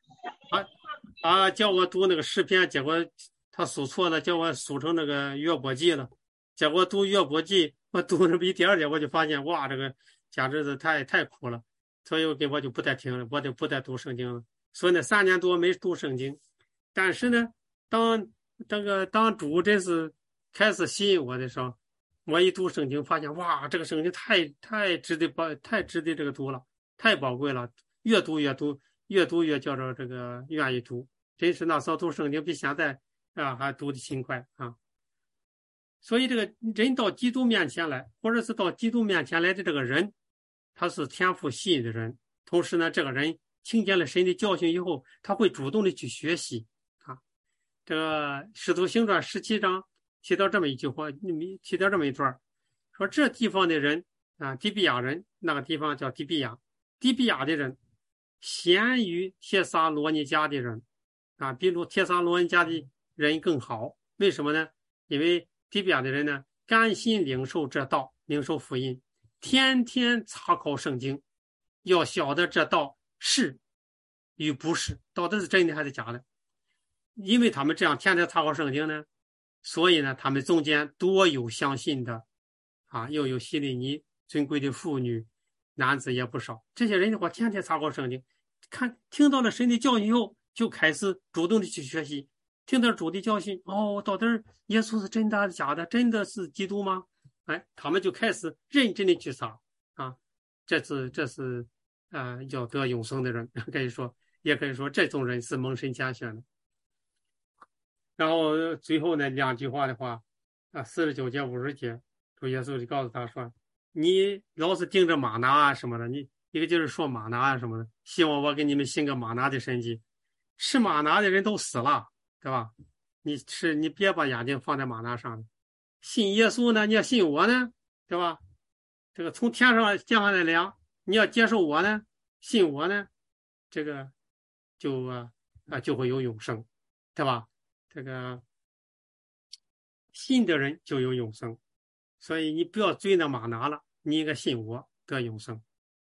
叫我读那个诗篇，结果他数错了，叫我数成那个约伯记了。结果读约伯记，我读那么一点点，我就发现哇，这个简直是太苦了。所以我就不再听了，我就不再读圣经了。所以呢，3年多没读圣经。但是呢，当主真是开始吸引我的时候，我一读圣经，发现哇，这个圣经太值得这个读了，太宝贵了。越读越叫着这个愿意读。真是那时候读圣经比现在还读得勤快啊。所以这个人到基督面前来，或者是到基督面前来的这个人，他是天赋吸引的人。同时呢，这个人听见了神的教训以后，他会主动的去学习啊。这个《使徒行传》17章提到这么一句话，提到这么一段，说这地方的人啊，底比亚人，那个地方叫底比亚，底比亚的人先于帖撒罗尼迦的人啊，比如帖撒罗尼迦的人更好。为什么呢？因为底比亚的人呢，甘心领受这道，领受福音，天天查考圣经，要晓得这道是与不是，到底是真的还是假的。因为他们这样天天查考圣经呢，所以呢，他们中间多有相信的啊，又有希利尼尊贵的妇女，男子也不少。这些人的话，天天查考圣经，听到了神的教训以后，就开始主动的去学习。听到主的教训，到底耶稣是真的还是假的？真的是基督吗？哎，他们就开始认真的去查啊，这是要得永生的人，也可以说这种人是蒙神拣选的。然后最后呢2句话的话49节50节，主耶稣就告诉他说，你老是盯着玛拿啊什么的，你一个劲儿说玛拿啊什么的，希望我给你们行个玛拿的神迹。吃玛拿的人都死了，对吧？你别把眼睛放在玛拿上，信耶稣呢，你要信我呢，对吧？这个从天上降下来粮，你要接受我呢，信我呢，这个就会有永生，对吧？这个信的人就有永生，所以你不要追那玛拿了，你应该信我得永生。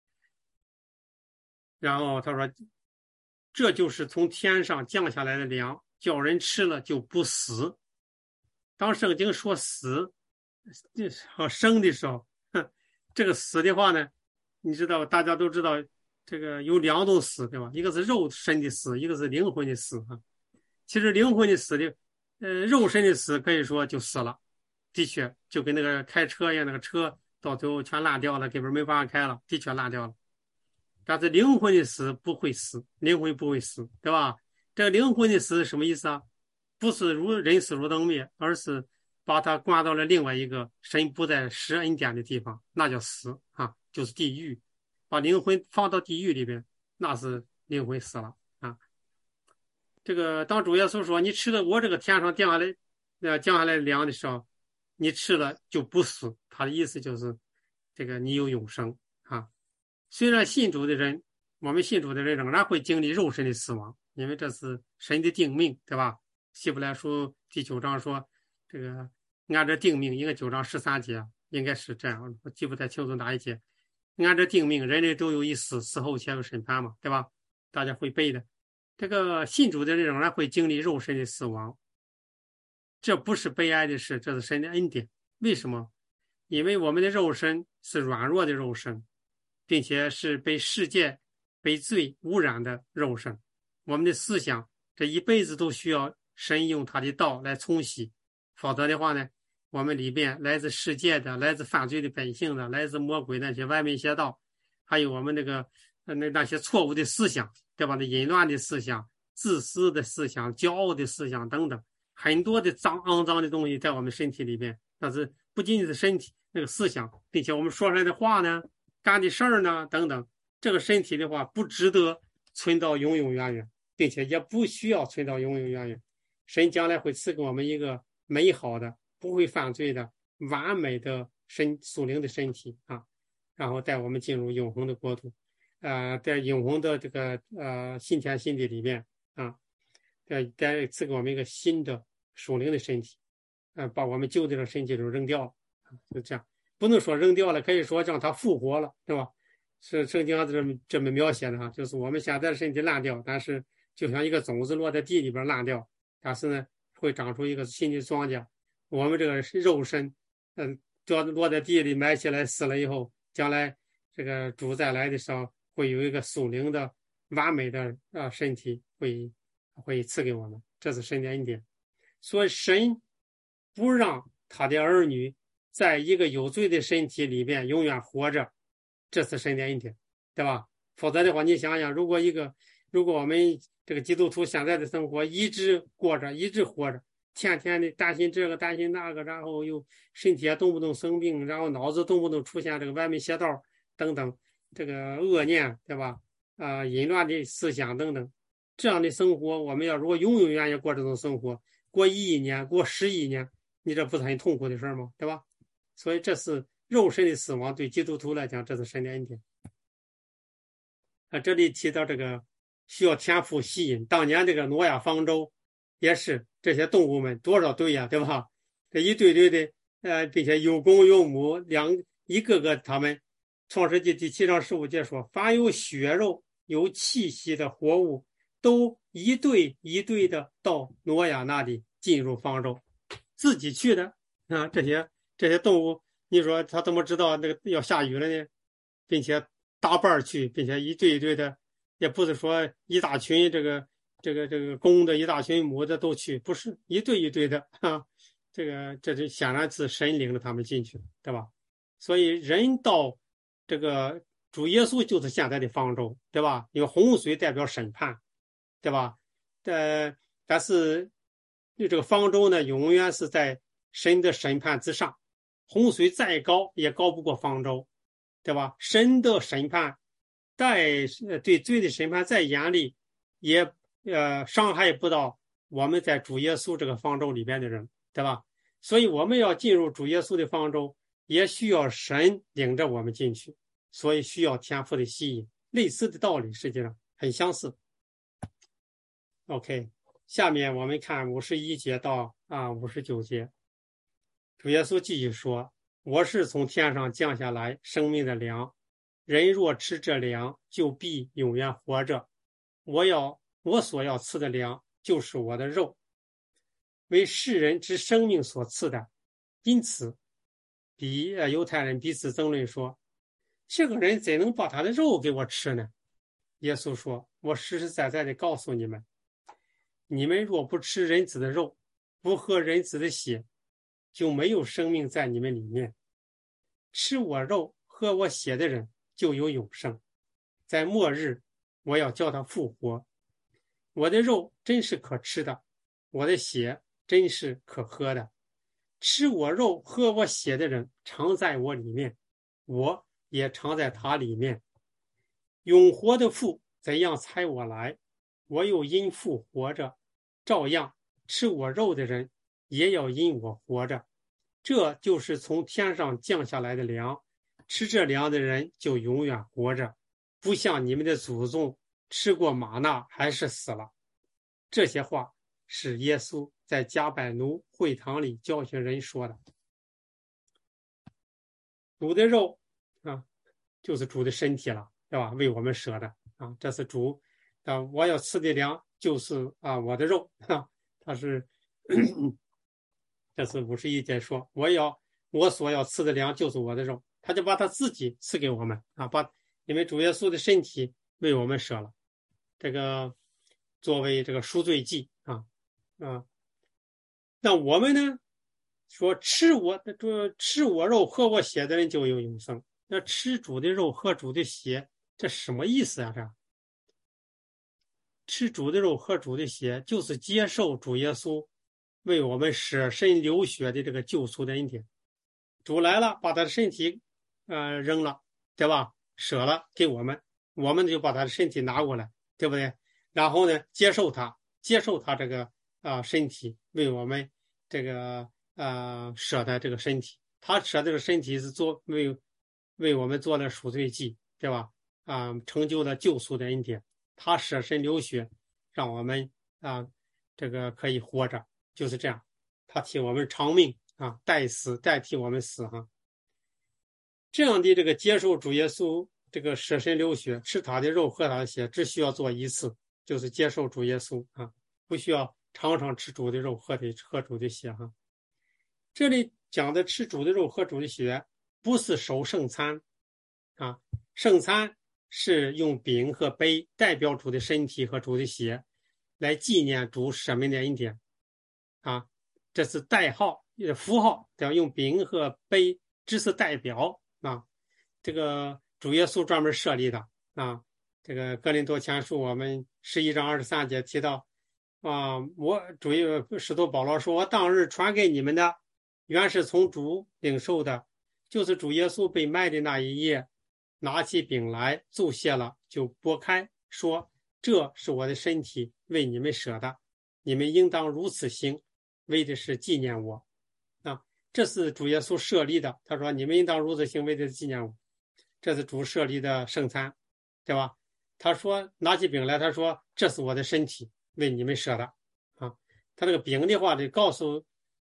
然后他说，这就是从天上降下来的粮，叫人吃了就不死。当圣经说死和生的时候，这个死的话呢，你知道大家都知道，这个有2种死，对吧？一个是肉身的死，一个是灵魂的死啊。其实灵魂的死的肉身的死可以说就死了，的确就跟那个开车一样，那个车到最后全烂掉了，根本没办法开了，的确烂掉了。但是灵魂的死不会死，灵魂不会死，对吧？这个灵魂的死是什么意思啊？不是如人死如灯灭，而是把它关到了另外一个神不在施恩典的地方，那叫死啊，就是地狱。把灵魂放到地狱里边，那是灵魂死了啊。这个当主耶稣说你吃了我这个天上降下来粮的时候，你吃了就不死，他的意思就是这个你有永生啊。虽然信主的人，我们信主的人仍然会经历肉身的死亡，因为这是神的定命，对吧？希伯来书第9章说，这个按照定命，应该9章13节， 应该是这样，我记不太清楚哪一节。按这定命，人类都有一死，死后且有审判嘛，对吧？大家会背的。这个信主的人仍然会经历肉身的死亡，这不是悲哀的事，这是神的恩典。为什么？因为我们的肉身是软弱的肉身，并且是被世界、被罪污染的肉身。我们的思想这一辈子都需要神用他的道来冲洗，否则的话呢，我们里边来自世界的、来自犯罪的本性的、来自魔鬼那些歪门邪道，还有我们那些错误的思想，对吧？那淫乱的思想、自私的思想、骄傲的思想等等，很多的肮脏的东西在我们身体里边。但是不仅仅是身体那个思想，并且我们说出来的话呢、干的事儿呢等等，这个身体的话不值得存到永永远远，并且也不需要存到永永远远。神将来会赐给我们一个美好的、不会犯罪的、完美的属灵的身体啊，然后带我们进入永恒的国度。在永恒的这个新天新地里面啊，再赐给我们一个新的属灵的身体，把我们旧的身体都扔掉了，就这样，不能说扔掉了，可以说让它复活了，对吧？是圣经上这么描写的哈，就是我们现在的身体烂掉，但是就像一个种子落在地里边烂掉，但是呢会长出一个新的庄稼。我们这个肉身，落在地里埋起来死了以后，将来这个主再来的时候，会有一个属灵的完美的身体会赐给我们，这是神的恩典。所以神不让他的儿女在一个有罪的身体里边永远活着，这是神的恩典，对吧？否则的话，你想想，如果我们这个基督徒现在的生活一直过着，一直活着，天天的担心这个担心那个，然后又身体也动不动生病，然后脑子动不动出现这个歪门邪道等等，这个恶念，对吧？淫乱的思想等等，这样的生活，我们要如果永永远远过这种生活，过1亿年，过10亿年，你这不是很痛苦的事吗？对吧？所以这是肉身的死亡，对基督徒来讲，这是神的恩典。这里提到这个需要天赋吸引，当年这个挪亚方舟也是这些动物们多少对呀，对吧？这一对对的，并且有公有母，一个个他们，创世纪第7章15节说，凡有血肉有气息的活物，都一对一对的到挪亚那里进入方舟，自己去的啊。这些动物，你说他怎么知道那个要下雨了呢？并且搭伴去，并且一对一对的，也不是说一大群这个公的，一大群母的都去，不是一对一对的啊。这就显然是神领着他们进去，对吧？所以人到这个主耶稣就是现在的方舟，对吧？因为洪水代表审判，对吧？但是这个方舟呢，永远是在神的审判之上，洪水再高也高不过方舟，对吧？神的审判对罪的审判再严厉，也伤害不到我们在主耶稣这个方舟里边的人，对吧？所以我们要进入主耶稣的方舟，也需要神领着我们进去，所以需要天父的吸引。类似的道理实际上很相似。OK， 下面我们看51节到59节，主耶稣继续说：“我是从天上降下来生命的粮，人若吃这粮，就必永远活着。我所要赐的粮，就是我的肉，为世人之生命所赐的。”因此，犹太人彼此争论说：“这个人怎能把他的肉给我吃呢？”耶稣说：“我实实在在的告诉你们，你们若不吃人子的肉，不喝人子的血，就没有生命在你们里面。吃我肉、喝我血的人，就有永生。在末日，我要叫他复活。我的肉真是可吃的，我的血真是可喝的。吃我肉、喝我血的人，常在我里面，我也常在他里面。永活的父怎样差我来，我又因父活着，照样吃我肉的人也要因我活着。这就是从天上降下来的粮，吃这粮的人就永远活着，不像你们的祖宗吃过玛纳还是死了。这些话是耶稣在加百农会堂里教训人说的。 主的肉啊，就是主的身体了，对吧？为我们舍的啊，这是主啊，我要吃的粮就是啊我的肉啊，他是这是51节说，我所要吃的粮就是我的肉，他就把他自己赐给我们啊，因为主耶稣的身体为我们舍了，这个作为这个赎罪祭啊。那我们呢？说吃我肉喝我血的人就有永生。那吃主的肉喝主的血，这什么意思啊？这吃主的肉喝主的血，就是接受主耶稣为我们舍身流血的这个救赎的恩典。主来了，把他的身体扔了，对吧？舍了给我们，我们就把他的身体拿过来，对不对？然后呢，接受他这个身体为我们这个舍的这个身体，他舍这个身体是为我们做了赎罪祭，对吧？成就了救赎的恩典，他舍身流血，让我们这个可以活着，就是这样，他替我们偿命啊，代替我们死哈。这样的这个接受主耶稣这个舍身流血，吃他的肉喝他的血，只需要做一次，就是接受主耶稣啊，不需要常常吃主的肉喝主的血哈。这里讲的吃主的肉喝主的血，不是守圣餐啊，圣餐是用饼和杯代表主的身体和主的血，来纪念主舍命的恩典啊，这是代号符号，要用饼和杯只是代表啊，这个主耶稣专门设立的啊。这个哥林多前书我们11章23节提到啊，使徒保罗说，我当日传给你们的原是从主领受的，就是主耶稣被卖的那一夜，拿起饼来祝谢了，就拨开说，这是我的身体，为你们舍的，你们应当如此行，为的是纪念我啊。这是主耶稣设立的，他说你们应当如此行，为的是纪念我，这是主设立的圣餐，对吧？他说拿起饼来，他说这是我的身体，为你们舍的啊。他这个饼的话，得告诉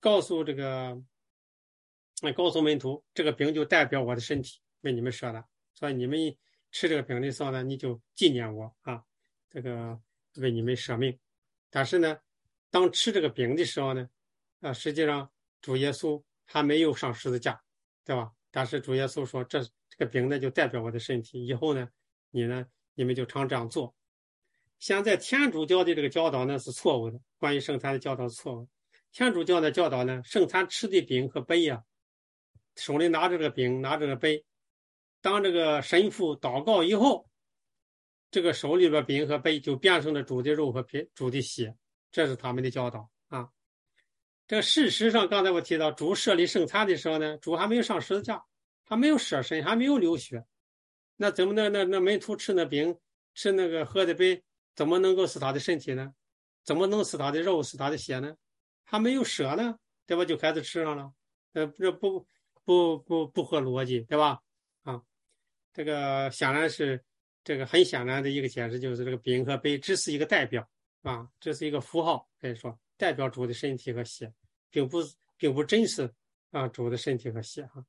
门徒，这个饼就代表我的身体，为你们舍的，所以你们吃这个饼的时候呢，你就纪念我啊，这个为你们舍命。但是呢，当吃这个饼的时候呢，实际上主耶稣还没有上十字架，对吧？但是主耶稣说，这个饼呢就代表我的身体，以后呢，你们就常这样做。现在天主教的这个教导呢是错误的，关于圣餐的教导是错误的。天主教的教导呢，圣餐吃的饼和杯啊，手里拿着这个饼，拿着这个杯，当这个神父祷告以后，这个手里边饼和杯就变成了主的肉和主的血，这是他们的教导啊。这个事实上，刚才我提到主设立圣餐的时候呢，主还没有上十字架，还没有舍身，还没有流血，那怎么那门徒吃那饼，吃那个喝的杯，怎么能够是他的身体呢？怎么能是他的肉，是他的血呢？还没有舍呢，对吧？就开始吃上了，这不合逻辑，对吧？啊，这个显然是这个很显然的一个解释，就是这个饼和杯只是一个代表啊，这是一个符号，可以说代表主的身体和血，并不真实啊主的身体和血哈。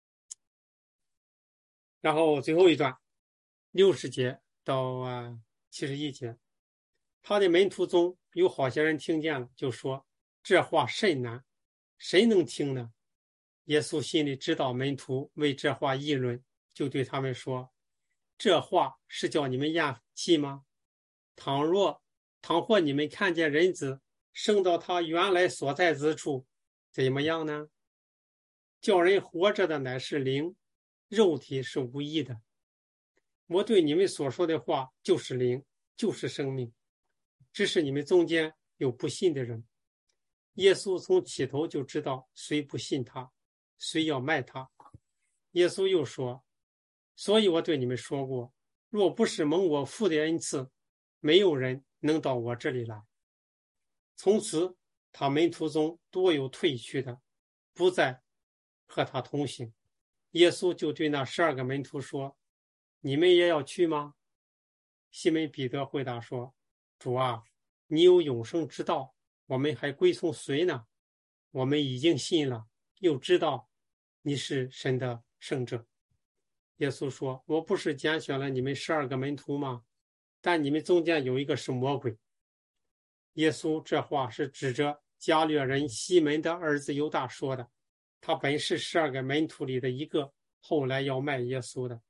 然后最后一段60节到71节，他的门徒中有好些人听见了，就说这话甚难，谁能听呢？耶稣心里知道门徒为这话议论，就对他们说，这话是叫你们厌弃吗？倘或你们看见人子升到他原来所在之处，怎么样呢？叫人活着的乃是灵，肉体是无益的。我对你们所说的话就是灵，就是生命，只是你们中间有不信的人。耶稣从起头就知道谁不信他，谁要卖他。耶稣又说，所以我对你们说过，若不是蒙我父的恩赐，没有人能到我这里来。从此他门徒中多有退去的，不再和他同行。耶稣就对那12个门徒说，你们也要去吗？西门彼得回答说，主啊，你有永生之道，我们还归从谁呢？我们已经信了，又知道你是神的圣者。耶稣说，我不是拣选了你们12个门徒吗？但你们中间有一个是魔鬼。耶稣这话是指着加略人西门的儿子犹大说的，他本是12个门徒里的一个，后来要卖耶稣的。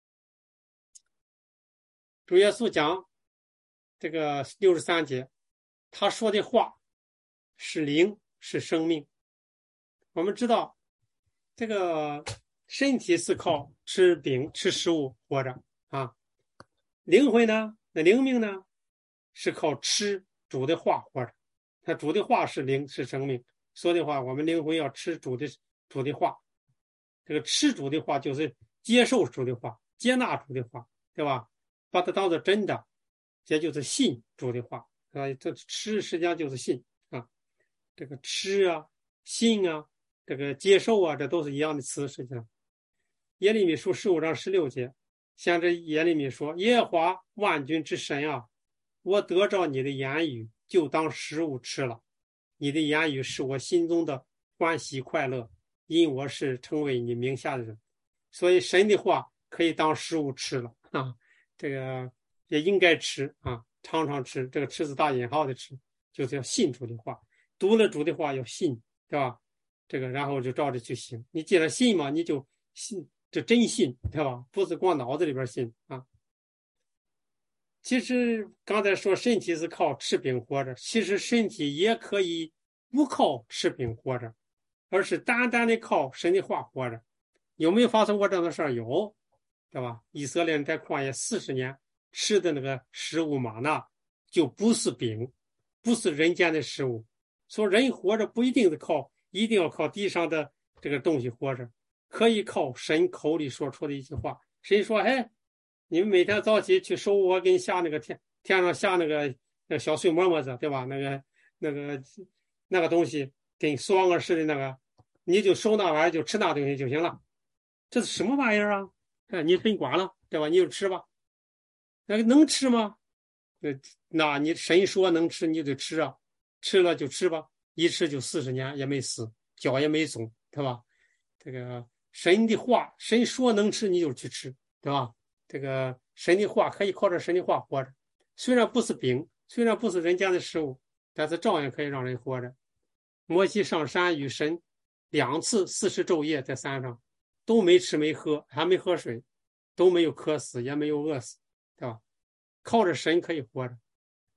主耶稣讲这个63节，他说的话是灵，是生命。我们知道这个身体是靠吃饼吃食物活着啊，灵魂呢，那灵命呢是靠吃主的话活着。他主的话是灵，是生命。说的话，我们灵魂要吃主的话。这个吃主的话就是接受主的话，接纳主的话，对吧？把它当做真的，这就是信主的话啊。这吃实际上就是信啊。这个吃啊、信啊、这个接受啊，这都是一样的词。实际上，耶利米书15章16节，像这耶利米说：“耶和华万军之神啊，我得着你的言语，就当食物吃了。你的言语是我心中的欢喜快乐，因我是成为你名下的人。”所以神的话可以当食物吃了啊，这个也应该吃啊，常常吃。这个吃是打引号的吃，就是要信主的话，读了主的话要信，对吧？这个然后就照着去行。你既然信嘛，你就信，就真信，对吧？不是光脑子里边信啊。其实刚才说身体是靠吃饼活着，其实身体也可以不靠吃饼活着，而是单单的靠神的话活着。有没有发生过这样的事儿？有，对吧？以色列人在旷野40年吃的那个食物玛纳，就不是饼，不是人间的食物。说人活着不一定一定要靠地上的这个东西活着，可以靠神口里说出的一句话。神说：“哎，你们每天早起去收我给你下那个天上下那个小碎馍馍子，对吧？那个东西给你双个似的那个，你就收那玩意儿，就吃那东西就行了。这是什么玩意儿啊？你分管了，对吧？你就吃吧。那个能吃吗？那你神说能吃，你就得吃啊，吃了就吃吧，一吃就40年也没死，脚也没肿，对吧？这个神的话，神说能吃，你就去吃，对吧？这个神的话可以靠着神的话活着，虽然不是饼，虽然不是人间的食物，但是照样可以让人活着。摩西上山与神2次40昼夜在山上，都没吃没喝，还没喝水，都没有渴死，也没有饿死，对吧？靠着神可以活着。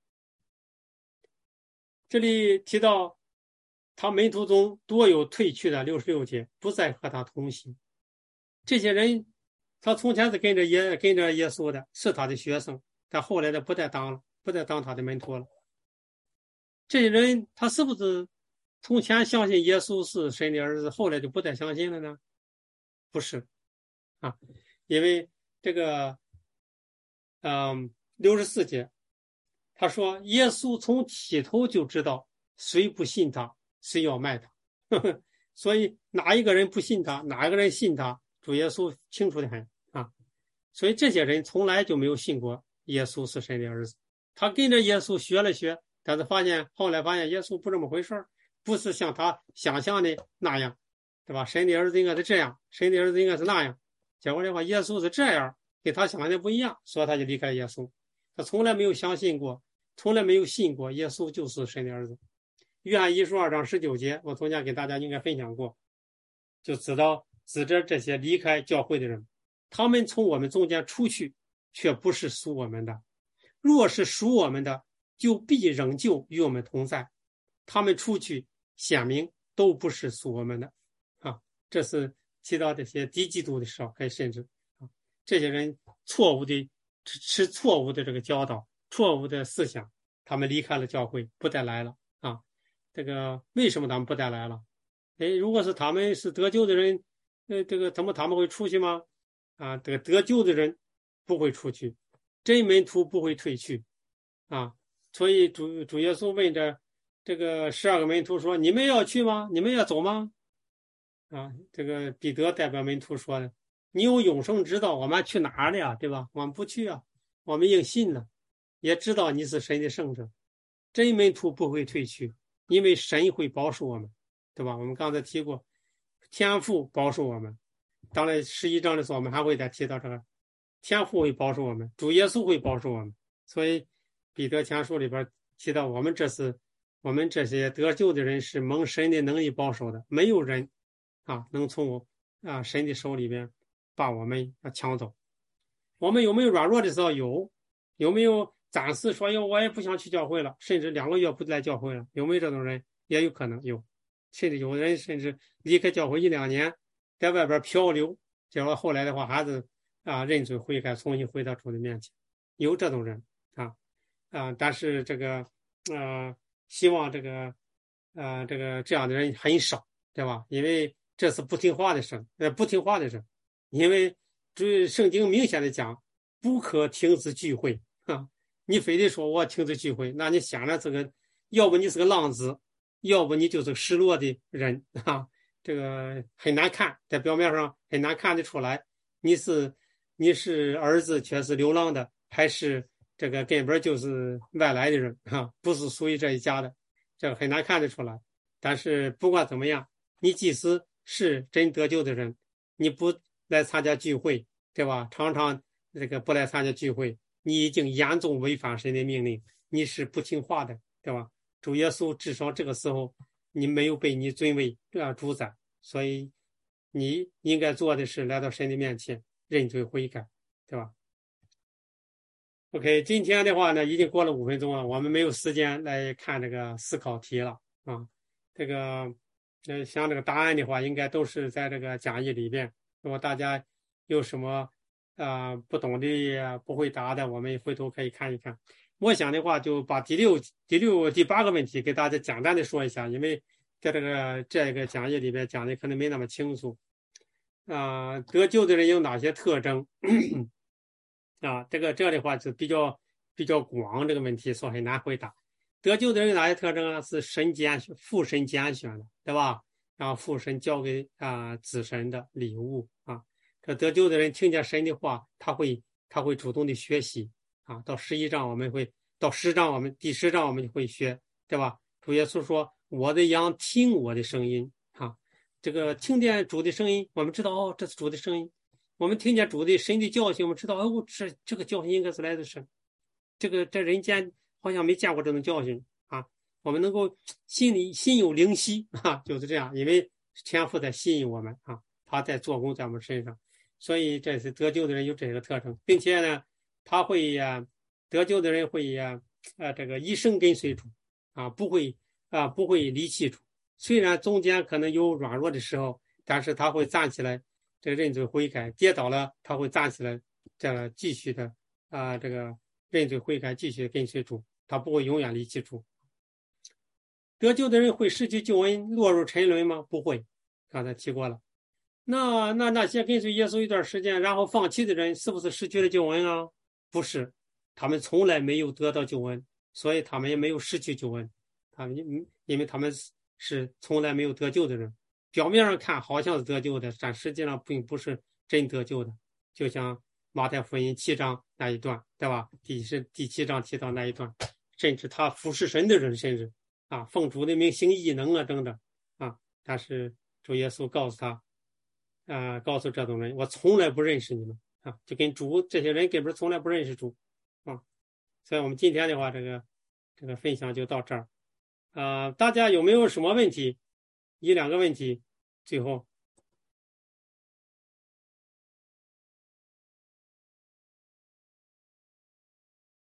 这里提到他门徒中多有退去的66节，不再和他同行。这些人他从前是跟着耶稣的，是他的学生，但后来的不再当他的门徒了。这些人他是不是从前相信耶稣是神的儿子，后来就不再相信了呢？不是啊，因为这个64节他说耶稣从起头就知道谁不信他，谁要卖他。所以哪一个人不信他，哪一个人信他，主耶稣清楚的很啊。所以这些人从来就没有信过耶稣是神的儿子。他跟着耶稣学了学，但是后来发现耶稣不这么回事，不是像他想象的那样，对吧？神的儿子应该是这样，神的儿子应该是那样。结果的话，耶稣是这样，跟他想的不一样，所以他就离开耶稣。他从来没有相信过，从来没有信过耶稣就是神的儿子。约翰1书2章19节，我昨天给大家应该分享过，就指着这些离开教会的人，他们从我们中间出去，却不是属我们的。若是属我们的，就必仍旧与我们同在。他们出去，显明都不是属我们的啊。这是提到这些低基督的时候，可以甚至啊，这些人错误的这个教导，错误的思想，他们离开了教会，不再来了啊。这个为什么他们不再来了？如果是他们是得救的人，这个他们会出去吗？啊，这个得救的人不会出去，真门徒不会退去啊。所以主耶稣问着这个12个门徒说：“你们要去吗？你们要走吗？”啊，这个彼得代表门徒说的：“你有永生之道，我们去哪儿了呀？对吧？我们不去啊，我们应信了，也知道你是神的圣者。真门徒不会退去，因为神会保守我们，对吧？我们刚才提过，天父保守我们， 当然11章的时候，我们还会再提到这个天父会保守我们，主耶稣会保守我们。所以彼得前书里边提到，我们这些得救的人是蒙神的能力保守的，没有人能从神的手里边把我们抢走。我们有没有软弱的时候？有没有暂时说我也不想去教会了，甚至2个月不来教会了？有没有这种人？也有可能有，甚至有人甚至离开教会1、2年，在外边漂流，结果后来的话还是认罪悔改，重新回到主的面前，有这种人但是这个希望这样的人很少，对吧？因为这是不听话的人，因为圣经明显的讲，不可停止聚会你非得说我停止聚会，那你想着这个，要不你是个浪子，要不你就是个失落的人这个很难看，在表面上很难看得出来，你是儿子却是流浪的，还是这个根本就是外来的人不是属于这一家的，这个很难看得出来。但是不管怎么样，你即使是真得救的人，你不来参加聚会，对吧？常常这个不来参加聚会，你已经严重违反神的命令，你是不听话的，对吧？主耶稣至少这个时候你没有被你尊为主宰，所以你应该做的是来到神的面前认罪悔改，对吧？OK， 今天的话呢，已经过了5分钟了，我们没有时间来看这个思考题了这个像这个答案的话，应该都是在这个讲义里边。如果大家有什么不懂的、不会答的，我们回头可以看一看。我想的话，就把第8个问题给大家简单的说一下，因为在这个讲义里边讲的可能没那么清楚得救的人有哪些特征这的话是比较广，这个问题说很难回答。得救的人有哪些特征呢？是父神拣选的，对吧？然后父神交给子神的礼物这得救的人听见神的话，他会主动的学习到11章我们会到10章第10章我们就会学，对吧？主耶稣说：“我的羊听我的声音这个听见主的声音，我们知道这是主的声音。我们听见主的神的教训，我们知道这个教训应该是来自神。这人间好像没见过这种教训我们能够心有灵犀就是这样，因为天父在吸引我们他在做工在我们身上，所以这是得救的人有这个特征，并且呢，他会得救的人会这个一生跟随主不会离弃主。虽然中间可能有软弱的时候，但是他会站起来，这个认罪悔改，跌倒了他会站起来，继续的这个认罪悔改，继续跟随主，他不会永远离弃主。得救的人会失去救恩，落入沉沦吗？不会，刚才提过了。那些跟随耶稣一段时间，然后放弃的人，是不是失去了救恩啊？不是，他们从来没有得到救恩，所以他们也没有失去救恩。因为他们是从来没有得救的人，表面上看好像是得救的，但实际上并不是真得救的。就像马太福音7章那一段，对吧？第7章提到那一段，甚至他服侍神的人，甚至奉主的名行异能等等但是主耶稣告诉他告诉这种人，我从来不认识你们就跟主这些人根本从来不认识主所以我们今天的话，这个分享就到这儿大家有没有什么问题？1、2个问题，最后